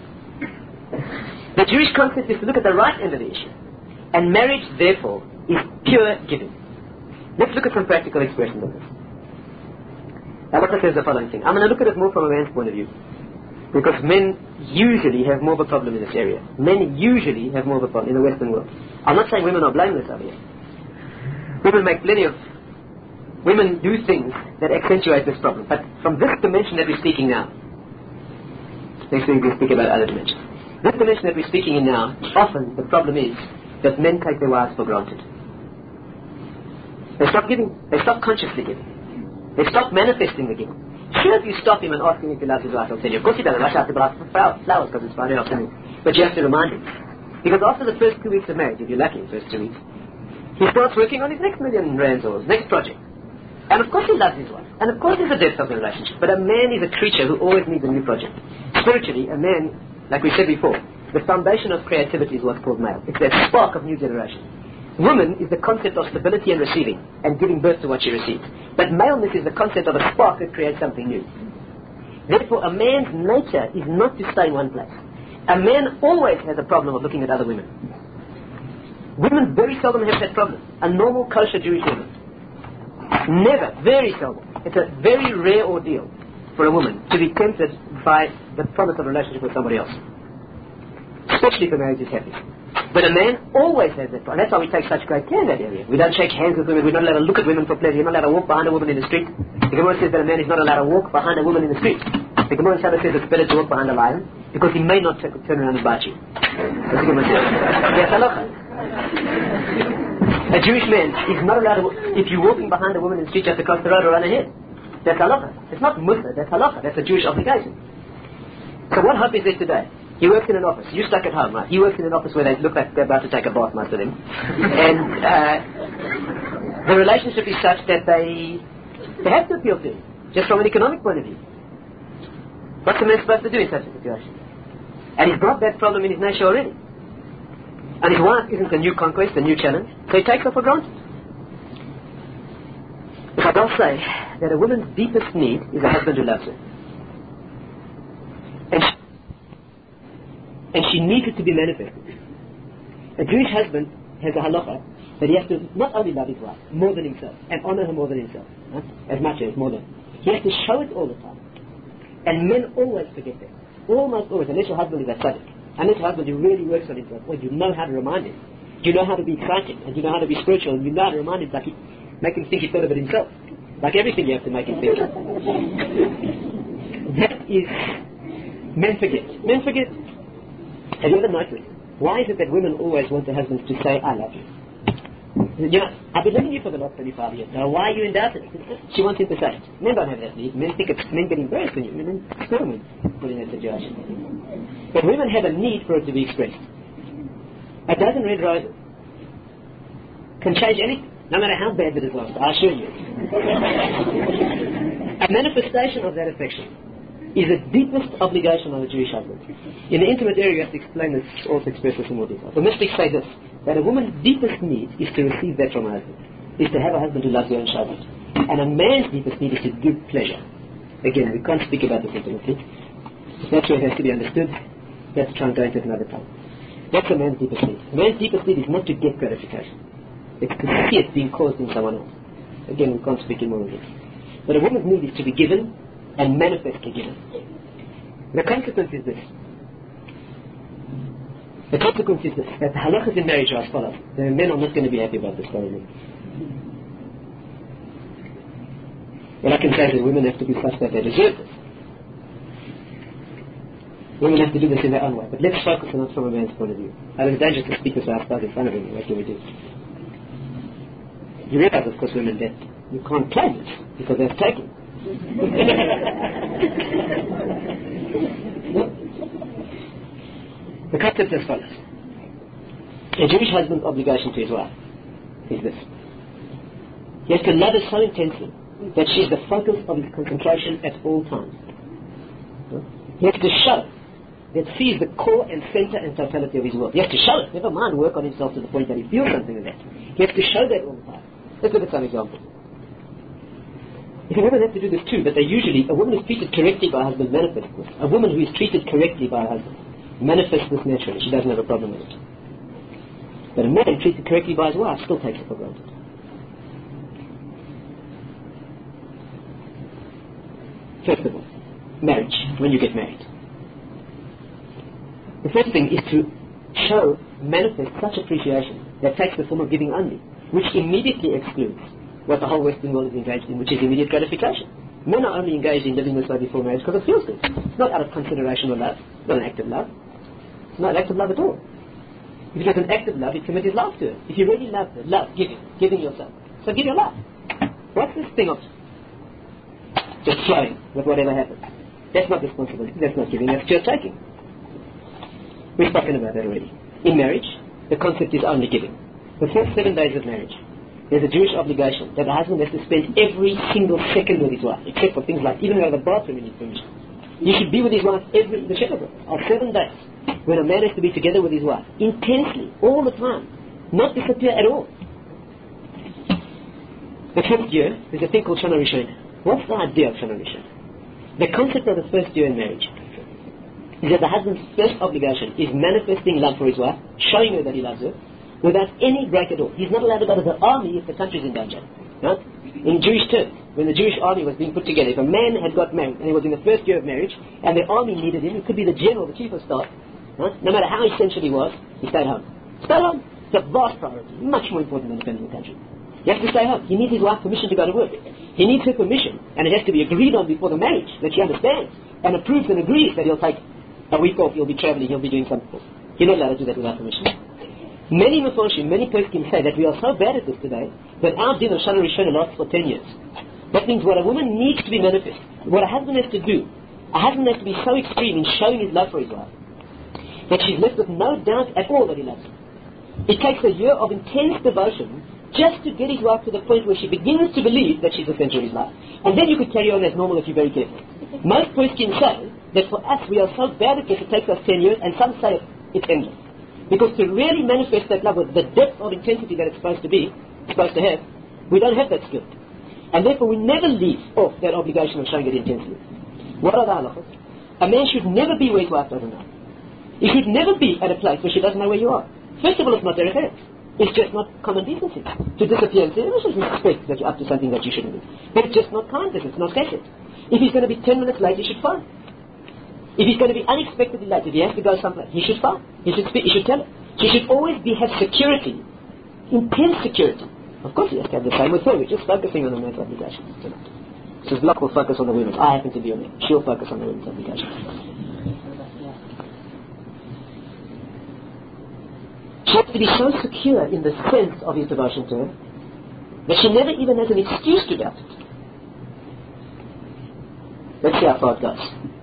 The Jewish concept is to look at the right end of the issue. And marriage, therefore, is pure giving. Let's look at some practical expressions of this. Now, what says the following thing. I'm going to look at it more from a man's point of view. Because men usually have more of a problem in this area. Men usually have more of a problem in the Western world. I'm not saying women are blameless over here. Women do things that accentuate this problem. But from this dimension that we're speaking now, next week we'll speak about other dimensions. This dimension that we're speaking in now, often the problem is that men take their wives for granted. They stop giving. They stop consciously giving. They stop manifesting the giving. Sure, if you stop him and ask him if he loves his wife, he'll tell you. Of course he doesn't rush out to buy flowers because it's Friday afternoon. But you have to remind him. Because after the first 2 weeks of marriage, if you're lucky, the first 2 weeks, he starts working on his next million rands or his next project. And of course he loves his wife. And of course there's a depth of the relationship. But a man is a creature who always needs a new project. Spiritually, a man, like we said before, the foundation of creativity is what's called male. It's that spark of new generation. Woman is the concept of stability and receiving and giving birth to what she receives. But maleness is the concept of a spark that creates something new. Therefore, a man's nature is not to stay in one place. A man always has a problem of looking at other women. Women very seldom have that problem. A normal kosher Jewish woman. Never. Very seldom. It's a very rare ordeal for a woman to be tempted by the promise of a relationship with somebody else. Especially if the marriage is happy. But a man always has that problem. That's why we take such great care in that area. We don't shake hands with women. We're not allowed to look at women for pleasure. You're not allowed to walk behind a woman in the street. The Gemara says that a man is not allowed to walk behind a woman in the street. The Gemara says it's better to walk behind a lion because he may not turn around and bite you. That's the Gemara says. Yes, halacha. A Jewish man is not allowed to, if you're walking behind a woman in the street, you have to cross the road or run ahead. That's halacha. It's not musa, that's halacha. That's a Jewish obligation. So what hope is there today? He works in an office. You're stuck at home, right? He works in an office where they look like they're about to take a bath, most of them. And the relationship is such that they have to appeal to him, just from an economic point of view. What's the man supposed to do in such a situation? And he's got that problem in his nature already. And his wife isn't a new conquest, a new challenge, so he takes her for granted. But I'll say that a woman's deepest need is a husband who loves her. And she needs it to be manifested. A Jewish husband has a halacha that he has to not only love his wife more than himself and honor her more than himself, right? As much as more than. He has to show it all the time. And men always forget that. Almost always, unless your husband is a tzaddik, unless your husband who really works on himself, or you know how to remind him. You know how to be exciting, and you know how to be spiritual, and you know how to remind him, make him think he's thought of it himself. Like everything you have to make him think. That is, men forget. Men forget. Have you ever noticed? Why is it that women always want their husbands to say, I love you? You know, I've been loving you for the last 25 years. Now, why are you in doubt? She wants him to say it. Men don't have that need. Men think it's men get embarrassed when you. Men screw women put in that situation. But women have a need for it to be expressed. A dozen red roses can change anything, no matter how bad the disaster, I assure you. A manifestation of that affection is the deepest obligation of a Jewish husband. In the intimate area, you have to explain this, also express this in more detail. The mystics say this, that a woman's deepest need is to receive that from her husband, is to have a husband who loves her and shows it. And a man's deepest need is to give pleasure. Again, we can't speak about this intimately. That's where it has to be understood. Let's try and go into it another time. That's a man's deepest need. A man's deepest need is not to get gratification. It's to see it being caused in someone else. Again, we can't speak in more of this. But a woman's need is to be given and manifestly given. The consequence is this. The consequence is this, that the halachas in marriage are as follows. The men are not going to be happy about this probably. What I can say is that women have to be such that they deserve this. Women have to do this in their own way. But let's focus on it from a man's point of view. It's dangerous to speak this out in front of him. What do we do? You realize, of course, women, that you can't claim it because they're taken. The concept is as follows. A Jewish husband's obligation to his wife is this. He has to love her so intensely that she is the focus of his concentration at all times. He has to show that he is the core and center and totality of his world. He has to show it. Never mind work on himself to the point that he feels something of that. He has to show that all the time. Let's look at some examples. If a woman has to do this too, but they usually, a woman who is treated correctly by her husband manifests this. A woman who is treated correctly by her husband manifests this naturally. She doesn't have a problem with it. But a man treated correctly by his wife still takes it for granted. First of all, marriage, when you get married. The first thing is to show, manifest such appreciation that takes the form of giving only, which immediately excludes what the whole Western world is engaged in, which is immediate gratification. Men are only engaged in living this way before marriage because it feels good. It's not out of consideration or love. It's not an act of love. It's not an act of love at all. If it's an act of love, you commit his life to it. If you really love her, love, giving yourself. So give your life. What's this thing of just flowing with whatever happens? That's not responsibility. That's not giving. That's just taking. We've spoken about that already. In marriage, the concept is only giving. The first 7 days of marriage, there's a Jewish obligation that the husband has to spend every single second with his wife, except for things like even out of the bathroom he needs permission. He should be with his wife the Shabbat of 7 days, when a man has to be together with his wife, intensely, all the time, not disappear at all. The first year, there's a thing called Shana Rishona. What's the idea of Shana Rishona? The concept of the first year in marriage is that the husband's first obligation is manifesting love for his wife, showing her that he loves her, without any break at all. He's not allowed to go to the army if the country's in danger. Right? In Jewish terms, when the Jewish army was being put together, if a man had got married and he was in the first year of marriage and the army needed him, he could be the general, the chief of staff, right? No matter how essential he was, he stayed home. Stayed home. It's a vast priority, much more important than defending the country. He has to stay home. He needs his wife's permission to go to work. He needs her permission, and it has to be agreed on before the marriage, that she understands and approves and agrees that he'll take a week off, he'll be traveling, he'll be doing something. You're not allowed to do that without permission. Many Mefarshim, many poskim say that we are so bad at this today that our din of Shana Rishona lasts for 10 years. That means what a woman needs to be manifest, what a husband has to do, a husband has to be so extreme in showing his love for his wife that she's left with no doubt at all that he loves her. It takes a year of intense devotion just to get his wife to the point where she begins to believe that she's the center of his life. And then you could carry on as normal if you're very careful. Most poskim say that for us we are so bad at this it takes us 10 years, and some say it's endless. Because to really manifest that love with the depth of intensity that it's supposed to have, we don't have that skill. And therefore we never leave off that obligation of showing it intensely. What are the halachas? A man should never be where his wife doesn't know. He should never be at a place where she doesn't know where you are. First of all, it's not derech eretz. It's just not common decency. To disappear and say, I shouldn't expect that you're up to something that you shouldn't do. But it's just not kindness, it's not chesed. If he's going to be 10 minutes late, he should phone. If he's going to be unexpectedly late, if he has to go someplace, he should phone. He should speak, he should tell her. She should always have security, intense security. Of course he has to have the same with her. We're just focusing on the man's obligation tonight. So Block will focus on the women's. I happen to be a man. She'll focus on the women's obligation. She has to be so secure in the sense of his devotion to her that she never even has an excuse to doubt it. Let's see how far it goes.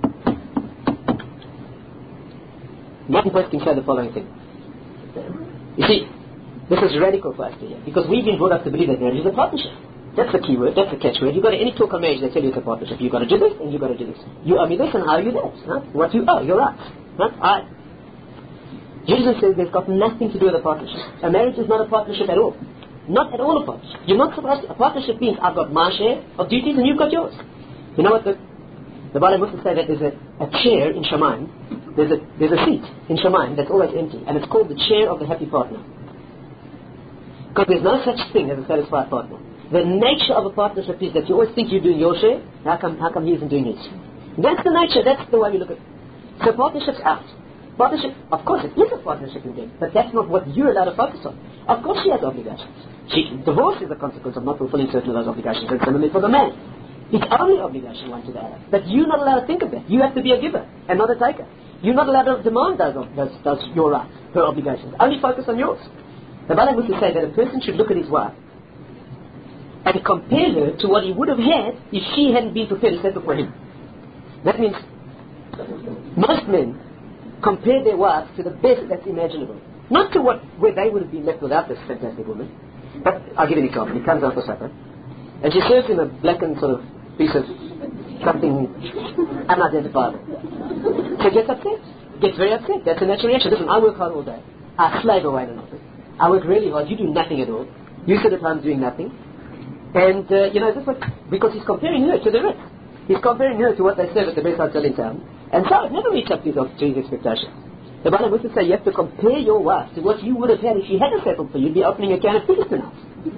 One person can say the following thing. You see, this is radical for us to hear, because we've been brought up to believe that marriage is a partnership. That's the key word, that's the catchword. You go to any talk on marriage, they tell you it's a partnership. You've got to do this and you've got to do this. You owe me this and I owe you that. Huh? What you owe, you're right. Huh? Jesus says there's got nothing to do with a partnership. A marriage is not a partnership at all. Not at all a partnership. You're not supposed to. A partnership means I've got my share of duties and you've got yours. You know what the Bala Muslims say, that there's a chair in Shamayim, there's a seat in Shamayim that's always empty, and it's called the chair of the happy partner. Because there's no such thing as a satisfied partner. The nature of a partnership is that you always think you're doing your share, how come he isn't doing his? That's the nature, that's the way we look at it. So partnership's out. Partnership, of course it is a partnership in them, but that's not what you're allowed to focus on. Of course she has obligations. Divorce is a consequence of not fulfilling certain of those obligations, and similarly for the man. It's only obligation one to the other. But you're not allowed to think of that. You have to be a giver and not a taker. You're not allowed to demand those your rights, her obligations. Only focus on yours. The Bala used to say that a person should look at his wife and compare her to what he would have had if she hadn't been prepared to settle for him. That means most men compare their wives to the best that's imaginable. Not to where they would have been left without this fantastic woman. But I'll give you an example. He comes out for supper and she serves him a blackened sort of piece of something unidentifiable. She gets upset. Gets very upset. That's a natural reaction. Listen, I work hard all day. I slave away in an office. I work really hard. You do nothing at all. You sit at home doing nothing. And, this was because he's comparing her to the rest. He's comparing her to what they serve at the best hotel in town. And so it never reached up to his expectations. The Bible would say you have to compare your wife to what you would have had if she hadn't settled for you. You'd be opening a can of peas tonight.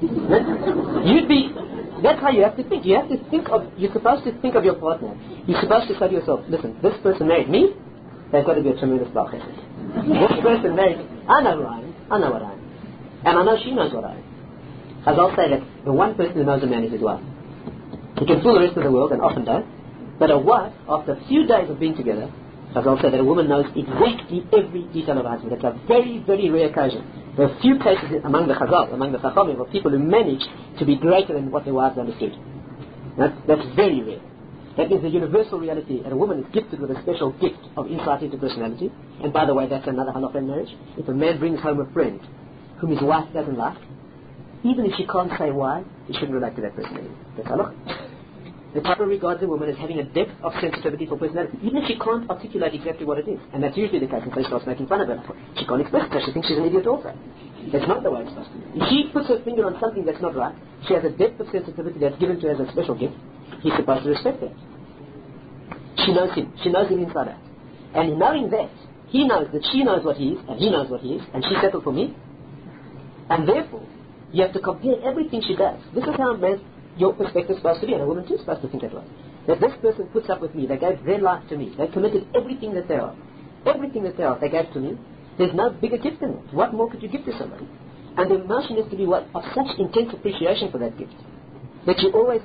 That's how you have to think. You're supposed to think of your partner. You're supposed to say to yourself, listen, this person married me, there's got to be a tremendous love. This person married me, I know who I am, I know what I am. And I know she knows what I am. As I'll say that the one person who knows a man is his wife. He can fool the rest of the world, and often don't. But a wife, after a few days of being together, as I'll say that a woman knows exactly every detail of a husband. It's a very, very rare occasion. There are few cases among the Chazal, among the Chachamim, of people who manage to be greater than what their wives understood. That's very rare. That is a universal reality, and a woman is gifted with a special gift of insight into personality. And by the way, that's another halakha in marriage. If a man brings home a friend whom his wife doesn't like, even if she can't say why, he shouldn't relate to that person anymore. That's halakha. The Torah regards a woman as having a depth of sensitivity for personality, even if she can't articulate exactly what it is. And that's usually the case until she starts making fun of her. She can't express it, so she thinks she's an idiot also. That's not the way it's supposed to be. If she puts her finger on something that's not right, she has a depth of sensitivity that's given to her as a special gift. He's supposed to respect that. She knows him. She knows him inside out. And knowing that, he knows that she knows what he is, and he knows what he is, and she settled for me. And therefore, you have to compare everything she does. This is how your perspective is supposed to be, and a woman too is supposed to think that way. That this person puts up with me, they gave their life to me, they committed everything that they are. Everything that they are, they gave to me. There's no bigger gift than that. What more could you give to somebody? And the emotion has to be of such intense appreciation for that gift, that you always...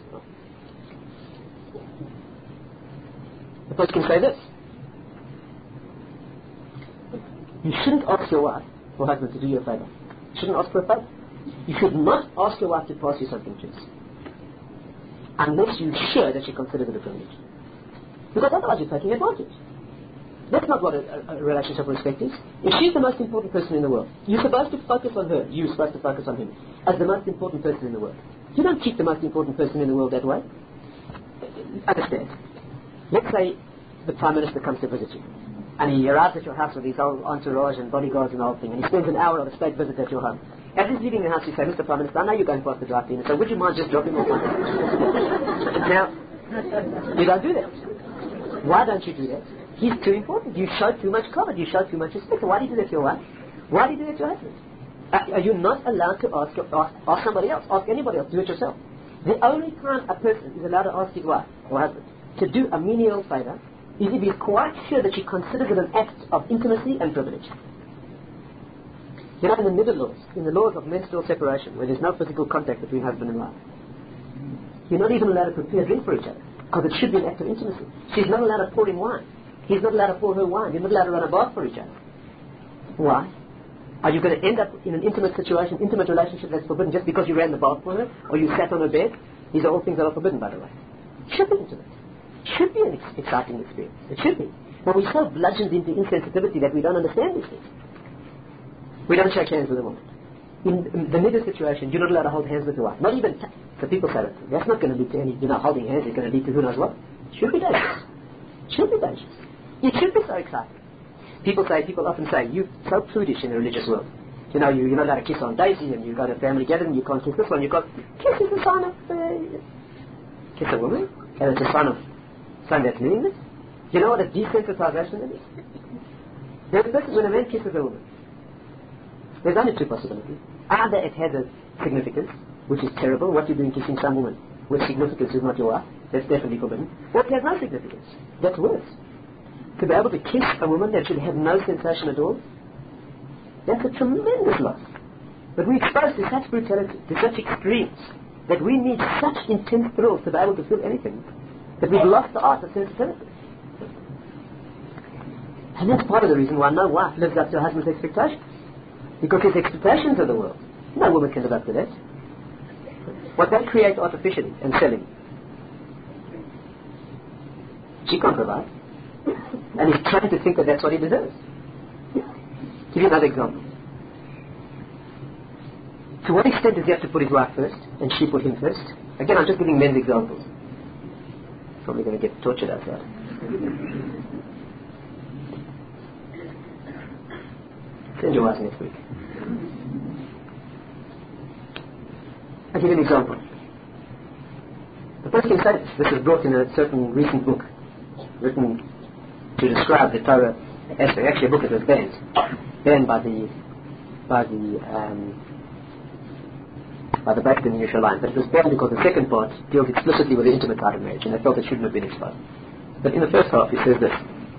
The person can say this. You shouldn't ask your wife or husband to do you a favor. You shouldn't ask for a favor. You should not ask your wife to pass you something, please, unless you're sure that she considers it a privilege. Because otherwise you're taking advantage. That's not what a relationship of respect is. If she's the most important person in the world, you're supposed to focus on her, you're supposed to focus on him, as the most important person in the world. You don't treat the most important person in the world that way. Understand. Let's say the Prime Minister comes to visit you, and he arrives at your house with his whole entourage and bodyguards and the whole thing, and he spends an hour of a state visit at your home. As he's leaving the house, you say, Mr. Prime Minister, I know you're going past the drive-in, so would you mind just dropping off? Now, you don't do that. Why don't you do that? He's too important. You show too much cover. You show too much respect. Why do you do that to your wife? Why do you do that to your husband? Are you not allowed to ask somebody else? Ask anybody else. Do it yourself. The only time a person is allowed to ask his wife or husband to do a menial favor is if he's quite sure that she considers it an act of intimacy and privilege. You know, in the middle laws, in the laws of menstrual separation, where there's no physical contact between husband and wife, you're not even allowed to prepare a drink for each other, because it should be an act of intimacy. She's not allowed to pour him wine. He's not allowed to pour her wine. You're not allowed to run a bath for each other. Why? Are you going to end up in an intimate situation, intimate relationship that's forbidden just because you ran the bath for her, or you sat on her bed? These are all things that are forbidden, by the way. It should be intimate. It should be an exciting experience. It should be. But we're so bludgeoned into insensitivity that we don't understand these things. We don't shake hands with a woman. In the middle situation, you're not allowed to hold hands with your wife. Not even so people say that's not going to lead to any, holding hands is going to lead to who knows what. It should be dangerous. It should be dangerous. It should be so exciting. People often say, you're so prudish in the religious world. You're not allowed to kiss on Daisy, and you've got a family gathering, you can't kiss this one, you can't. Kiss is a sign of... kiss a woman, and it's a sign of something that's meaningless. You know what a desensitization is? When a man kisses a woman, there's only two possibilities. Either it has a significance, which is terrible, what you're doing kissing some woman with significance is not your wife, that's definitely forbidden. Or it has no significance, that's worse. To be able to kiss a woman that should have no sensation at all, that's a tremendous loss. But we're exposed to such brutality, to such extremes, that we need such intense thrills to be able to feel anything, that we've lost the art of sensitivity. And that's part of the reason why no wife lives up to her husband's expectations. Because his expectations of the world, no woman can live up to that. What they create artificially and selling, she can't provide. And he's trying to think that that's what he deserves. Give you another example. To what extent does he have to put his wife first, and she put him first? Again, I'm just giving men's examples. Probably going to get tortured outside. Send your wives next week. I'll give you an example. The posting status, this is brought in a certain recent book written to describe the Torah aspect. Actually a book that was banned by the Beit Din in Yerushalayim. But it was banned because the second part deals explicitly with the intimate side of marriage, and they felt it shouldn't have been exposed. But in the first half he says this.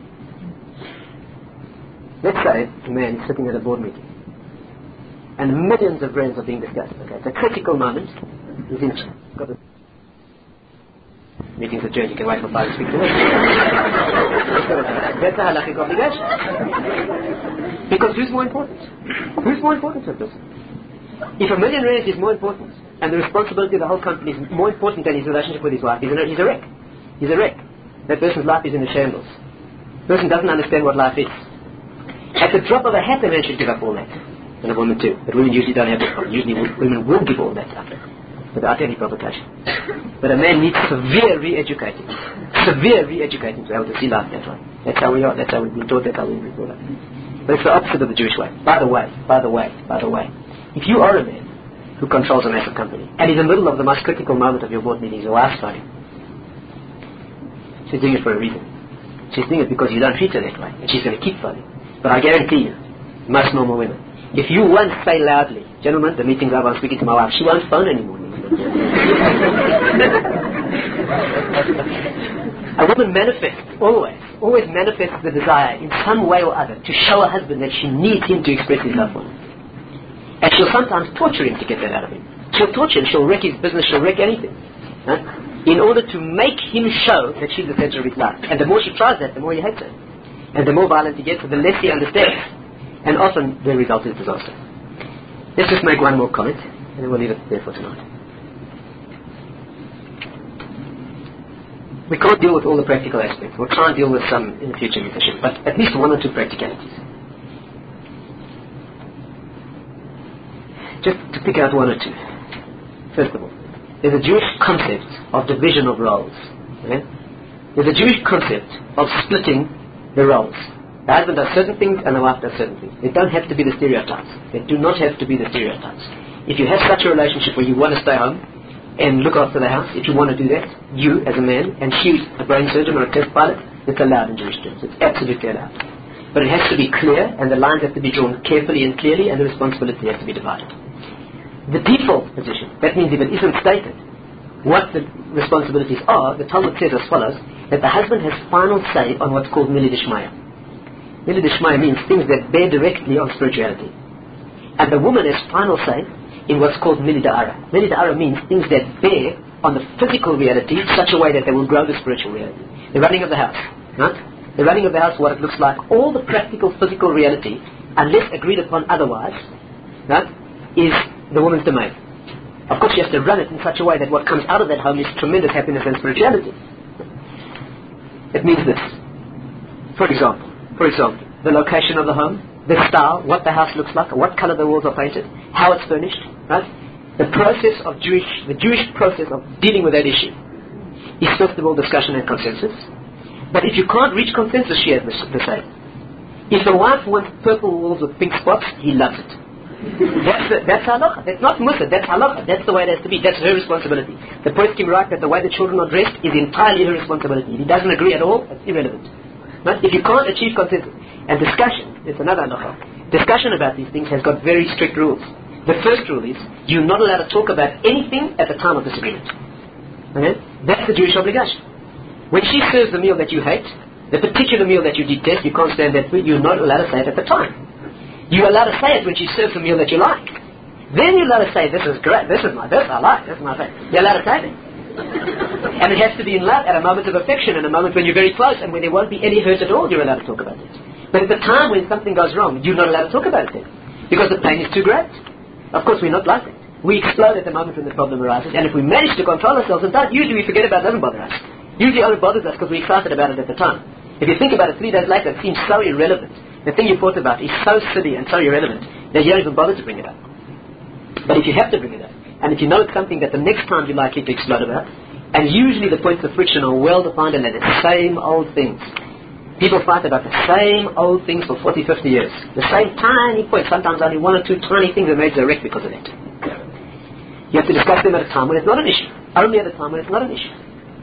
Let's say a man is sitting at a board meeting and millions of brands are being discussed. Okay, it's a critical moment. He's in got the meeting's adjourned, you can wait for 5 to speak to him. That's a halakhic obligation. Because who's more important? Who's more important to a person? If a million rands is more important and the responsibility of the whole company is more important than his relationship with his wife, he's a wreck. He's a wreck. That person's life is in a shambles. The person doesn't understand what life is. At the drop of a hat, a man should give up all that. And a woman too. But women usually don't have that. Usually women will give all that up without any provocation. But a man needs severe re-educating. Severe re-educating to be able to see life that way. That's how we are. That's how we've been taught. That's how we've been brought up. But it's the opposite of the Jewish way. By the way. If you are a man who controls a massive company and in the middle of the most critical moment of your board meeting, your wife's phoning, she's doing it for a reason. She's doing it because you don't treat her that way, and she's going to keep phoning. But I guarantee you, most normal women, if you once say loudly, gentlemen, the meeting's over, I'm speaking to my wife, she won't phone anymore. A woman manifests, always manifests the desire in some way or other to show her husband that she needs him to express his love for her. And she'll sometimes torture him to get that out of him. She'll torture him, she'll wreck his business, she'll wreck anything. In order to make him show that she's the center of his life. And the more she tries that, the more he hates her. And the more violent he gets, the less he understands. And often the result is disaster. Let's just make one more comment, and then we'll leave it there for tonight. We can't deal with all the practical aspects. We'll try and deal with some in the future leadership, but at least one or two practicalities. Just to pick out one or two. First of all, there's a Jewish concept of division of roles. Okay? There's a Jewish concept of splitting the roles. The husband does certain things and the wife does certain things. They don't have to be the stereotypes. They do not have to be the stereotypes. If you have such a relationship where you want to stay home and look after the house, if you want to do that, you as a man, and she a brain surgeon or a test pilot, it's allowed in Jewish terms. It's absolutely allowed. But it has to be clear, and the lines have to be drawn carefully and clearly, and the responsibility has to be divided. The default position, that means if it isn't stated what the responsibilities are, the Talmud says as follows, that the husband has final say on what's called Milei D'Shmaya. Milei D'Shmaya means things that bear directly on spirituality. And the woman has final say in what's called Milei D'Ara. Milei D'Ara means things that bear on the physical reality in such a way that they will grow the spiritual reality. The running of the house, right? The running of the house, what it looks like, all the practical physical reality, unless agreed upon otherwise, right, is the woman's domain. Of course, she has to run it in such a way that what comes out of that home is tremendous happiness and spirituality. It means this. For example, the location of the home, the style, what the house looks like, what color the walls are painted, how it's furnished, right? The Jewish process of dealing with that issue is first of all discussion and consensus. But if you can't reach consensus, she has the say. If the wife wants purple walls with pink spots, he loves it. That's halacha. That's not musa, that's halacha. That's the way it has to be. That's her responsibility. The poskim write that the way the children are dressed is entirely her responsibility. If he doesn't agree at all, it's irrelevant. Right? If you can't achieve consensus, and discussion, it's another halacha. Discussion about these things has got very strict rules. The first rule is, you're not allowed to talk about anything at the time of disagreement. Okay? That's the Jewish obligation. When she serves the meal that you hate, the particular meal that you detest, you can't stand that food, you're not allowed to say it at the time. You're allowed to say it when she serves a meal that you like. Then you're allowed to say, this is great, this I like, this is my favorite. You're allowed to say that. And it has to be in love, at a moment of affection, and a moment when you're very close, and when there won't be any hurt at all, you're allowed to talk about it. But at the time when something goes wrong, you're not allowed to talk about it then. Because the pain is too great. Of course, we're not like that. We explode at the moment when the problem arises, and if we manage to control ourselves and don't, usually we forget about it, it doesn't bother us. Usually it only bothers us because we're excited about it at the time. If you think about it 3 days later, it seems so irrelevant. The thing you thought about is so silly and so irrelevant that you don't even bother to bring it up. But if you have to bring it up, and if you know it's something that the next time you're likely to explode about, and usually the points of friction are well defined and they're the same old things, People fight about the same old things for 40, 50 years. The same tiny points, sometimes only one or two tiny things that made direct because of it. You have to discuss them at a time when it's not an issue. Only at a time when it's not an issue.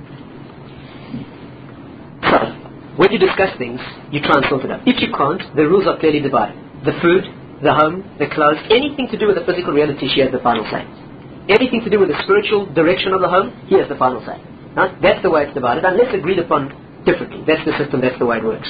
So, when you discuss things, you try and sort it out. If you can't, the rules are clearly divided. The food, the home, the clothes, anything to do with the physical reality, she has the final say. Anything to do with the spiritual direction of the home, he has the final say. Right? That's the way it's divided, unless agreed upon differently. That's the system, that's the way it works.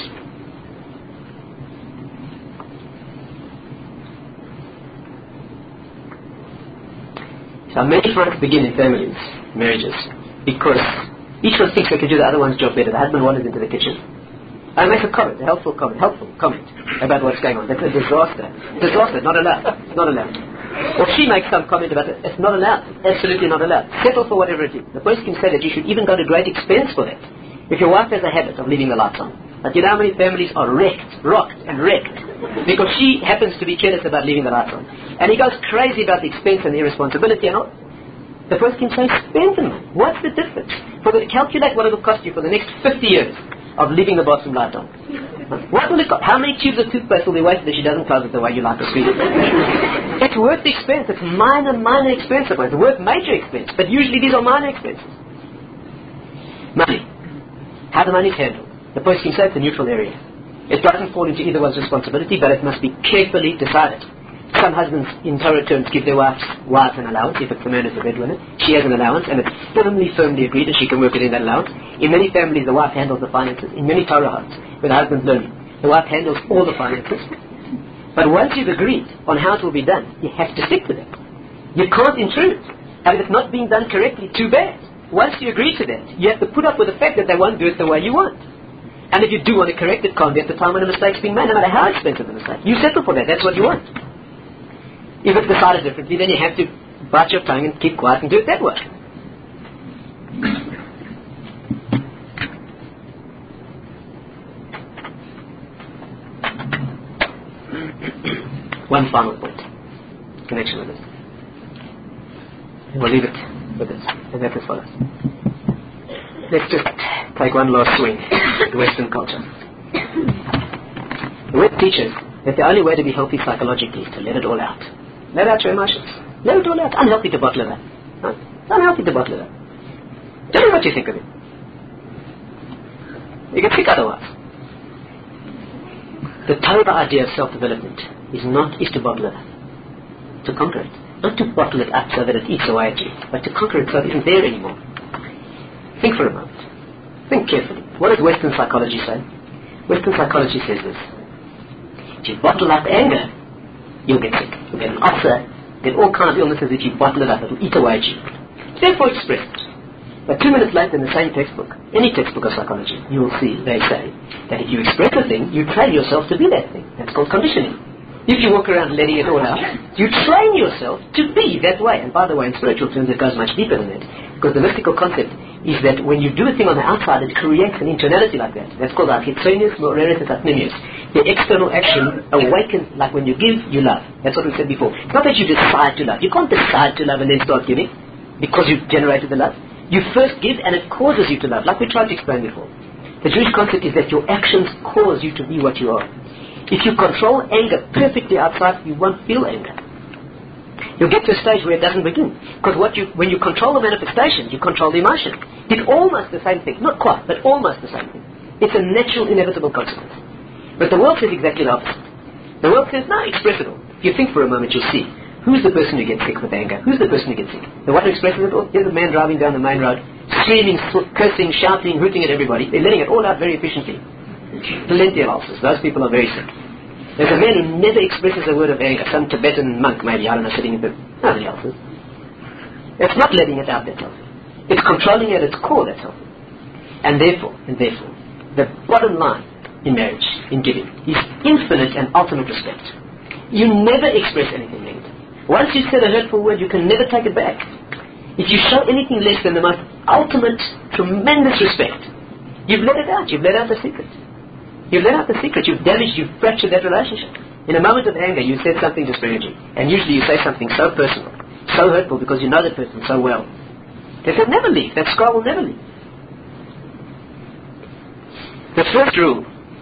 So many fights begin in families, marriages, because each one thinks they can do the other one's job better. The husband wanders into the kitchen and makes a comment, a helpful comment about what's going on. That's a disaster. Disaster, not allowed. Not allowed. Or she makes some comment about it. It's not allowed. Absolutely not allowed. Settle for whatever it is. The person can say that you should even go to great expense for that. If your wife has a habit of leaving the lights on, but you know how many families are rocked and wrecked because she happens to be careless about leaving the lights on. And he goes crazy about the expense and the irresponsibility and all. The person can say, spend the money. What's the difference? Calculate what it will cost you for the next 50 years of leaving the bathroom light on. What will it cost? How many tubes of toothpaste will be wasted if she doesn't close it the way you like to speak? It's worth the expense. It's minor expense. It's worth major expense. But usually these are minor expenses. Money. How the money is handled. The person can say it's a neutral area. It doesn't fall into either one's responsibility, but it must be carefully decided. Some husbands, in Torah terms, give their wives an allowance. If it's the man who's the breadwinner, she has an allowance, and it's firmly agreed that she can work within that allowance. In many families, the wife handles the finances. In many Torah homes, where the husband's learning, the wife handles all the finances. But once you've agreed on how it will be done, you have to stick to that. You can't intrude. And if it's not being done correctly, too bad. Once you agree to that, you have to put up with the fact that they won't do it the way you want. And if you do want to correct it, can't be at the time when a mistake's being made, no matter how expensive the mistake. You settle for that. That's what you want. If it's decided differently, then you have to bite your tongue and keep quiet and do it that way. One final point in connection with this. We'll leave it with this, and that's as follows. Let's just take one last swing at Western culture. The West teaches that the only way to be healthy psychologically is to let it all out. Let out your emotions. Let it all out. Unhealthy to bottle it up. Right? It's unhealthy to bottle it up. Tell me what you think of it. You get sick otherwise. The Torah idea of self-development is to bottle it up. To conquer it. Not to bottle it up so that it eats away at you, but to conquer it so it isn't there anymore. Think for a moment. Think carefully. What does Western psychology say? Western psychology says this. If you bottle up anger, you'll get sick. You'll get an ulcer, get all kinds of illnesses. If you bottle it up, it'll eat away at you. Therefore express it. But 2 minutes later in the same textbook, any textbook of psychology, you will see they say that if you express a thing, you train yourself to be that thing. That's called conditioning. If you walk around letting it all out, you train yourself to be that way. And by the way, in spiritual terms, it goes much deeper than that. Because the mystical concept is that when you do a thing on the outside, it creates an internality like that. That's called achitsonius moreritas apnimius. The external action awakens, like when you give, you love. That's what we said before. It's not that you decide to love. You can't decide to love and then start giving because you've generated the love. You first give and it causes you to love, like we tried to explain before. The Jewish concept is that your actions cause you to be what you are. If you control anger perfectly outside, you won't feel anger. You'll get to a stage where it doesn't begin. Because when you control the manifestation, you control the emotion. It's almost the same thing. Not quite, but almost the same thing. It's a natural, inevitable consequence. But the world says exactly the opposite. The world says, no, express it all. If you think for a moment, you'll see. Who's the person who gets sick with anger? Who's the person who gets sick? The one who expresses it all? Here's a man driving down the main road, screaming, cursing, shouting, hooting at everybody. They're letting it all out very efficiently. Plenty of ulcers. Those people are very sick. There's a man who never expresses a word of anger. Some Tibetan monk, maybe, I don't know, sitting in the... Nobody else's. It's not letting it out that's healthy. It's controlling it at its core that's healthy. And therefore, the bottom line in marriage, in giving, is infinite and ultimate respect. You never express anything negative. Once you said a hurtful word, you can never take it back. If you show anything less than the most ultimate, tremendous respect, you've let it out. You've let out the secret. You've let out the secret. You've damaged, you've fractured that relationship. In a moment of anger, you said something disparaging. And usually you say something so personal, so hurtful, because you know that person so well. They said, never leave. That scar will never leave. The first rule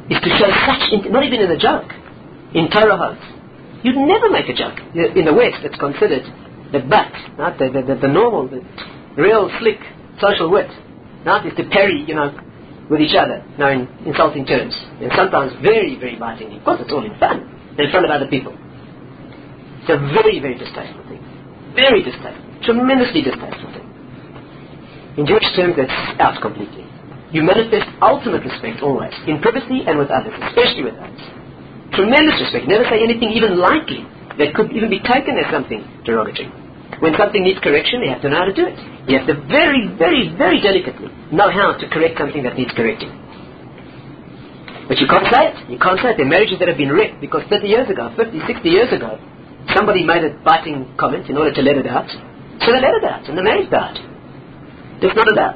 is to show such, not even in a joke, in Torah homes. You'd never make a joke. In the West, it's considered the butt, right? The normal, the real slick social wit, right? Is to parry, with each other, in insulting terms, and sometimes very, very bitingly. Of course, it's all in fun, and in front of other people. It's a very, very distasteful thing. Very distasteful. Tremendously distasteful thing. In Jewish terms, that's out completely. You manifest ultimate respect always, in privacy and with others, especially with others. Tremendous respect. Never say anything even lightly that could even be taken as something derogatory. When something needs correction, you have to know how to do it. You have to very, very, very delicately know how to correct something that needs correcting. But you can't say it. You can't say it. There are marriages that have been wrecked because 30 years ago, 50, 60 years ago, somebody made a biting comment in order to let it out. So they let it out, and the marriage died. There's not a doubt.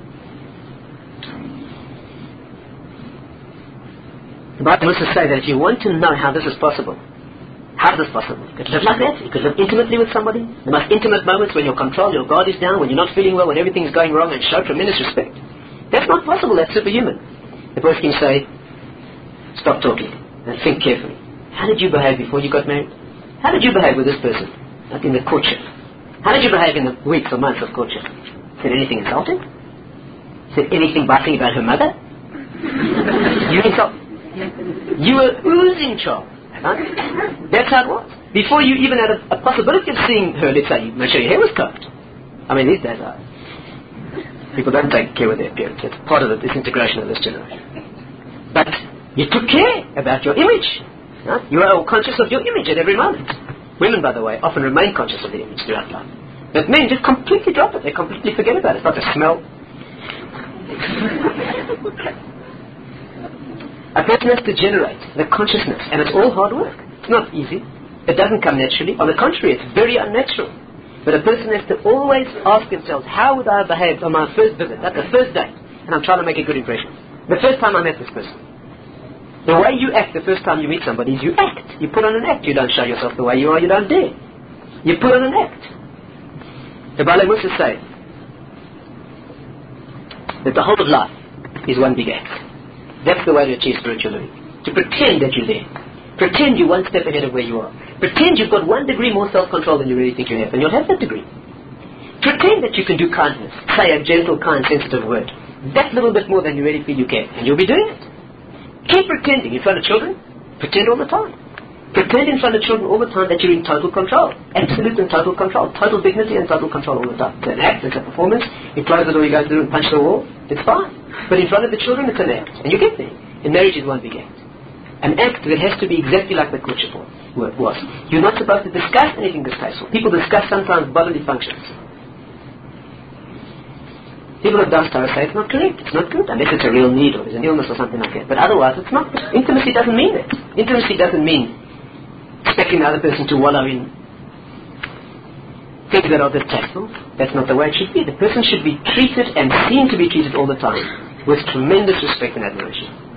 The Bible also say that if you want to know how this is possible, how is this possible? You could live like that. You could live intimately with somebody. The most intimate moments when your control, your guard is down, when you're not feeling well, when everything's going wrong, and show tremendous respect. That's not possible. That's superhuman. The person can say, stop talking and think carefully. How did you behave before you got married? How did you behave with this person? Like in the courtship. How did you behave in the weeks or months of courtship? Said anything insulting? Said anything biting about her mother? You insult. You were oozing charm. Right? That's how it was. Before you even had a possibility of seeing her, let's say, you made sure your hair was combed. I mean, these days people don't take care with their appearance. It's part of the disintegration of this generation. But you took care about your image. Right? You are conscious of your image at every moment. Women, by the way, often remain conscious of their image throughout life. But men just completely drop it. They completely forget about it. It's not the smell. A person has to generate the consciousness, and it's all hard work. It's not easy. It doesn't come naturally. On the contrary, it's very unnatural. But a person has to always ask themselves, how would I have behaved on my first visit, at the first date, and I'm trying to make a good impression. The first time I met this person. The way you act the first time you meet somebody is you act. You put on an act. You don't show yourself the way you are. You don't dare. You put on an act. The Bala Musa say that the whole of life is one big act. That's the way to achieve spiritual living. To pretend that you're there. Pretend you're one step ahead of where you are. Pretend you've got 1 degree more self-control than you really think you have, and you'll have that degree. Pretend that you can do kindness. Say a gentle, kind, sensitive word. That little bit more than you really feel you can, and you'll be doing it. Keep pretending in front of children. Pretend all the time. Pretend in front of children all the time that you're in total control. Absolute and total control. Total dignity and total control all the time. It's an act, it's a performance. You close the door, you go through and punch the wall. It's fine. But in front of the children, it's an act. And you get there. And marriage is one big act. An act that has to be exactly like the courtship was. You're not supposed to discuss anything distasteful. People discuss sometimes bodily functions. People of Damstara say it's not correct, it's not good, unless it's a real need or there's an illness or something like that. But otherwise, it's not. Intimacy doesn't mean that. Intimacy doesn't mean expecting the other person to wallow in things that are distasteful. That's not the way it should be. The person should be treated and seen to be treated all the time with tremendous respect and admiration.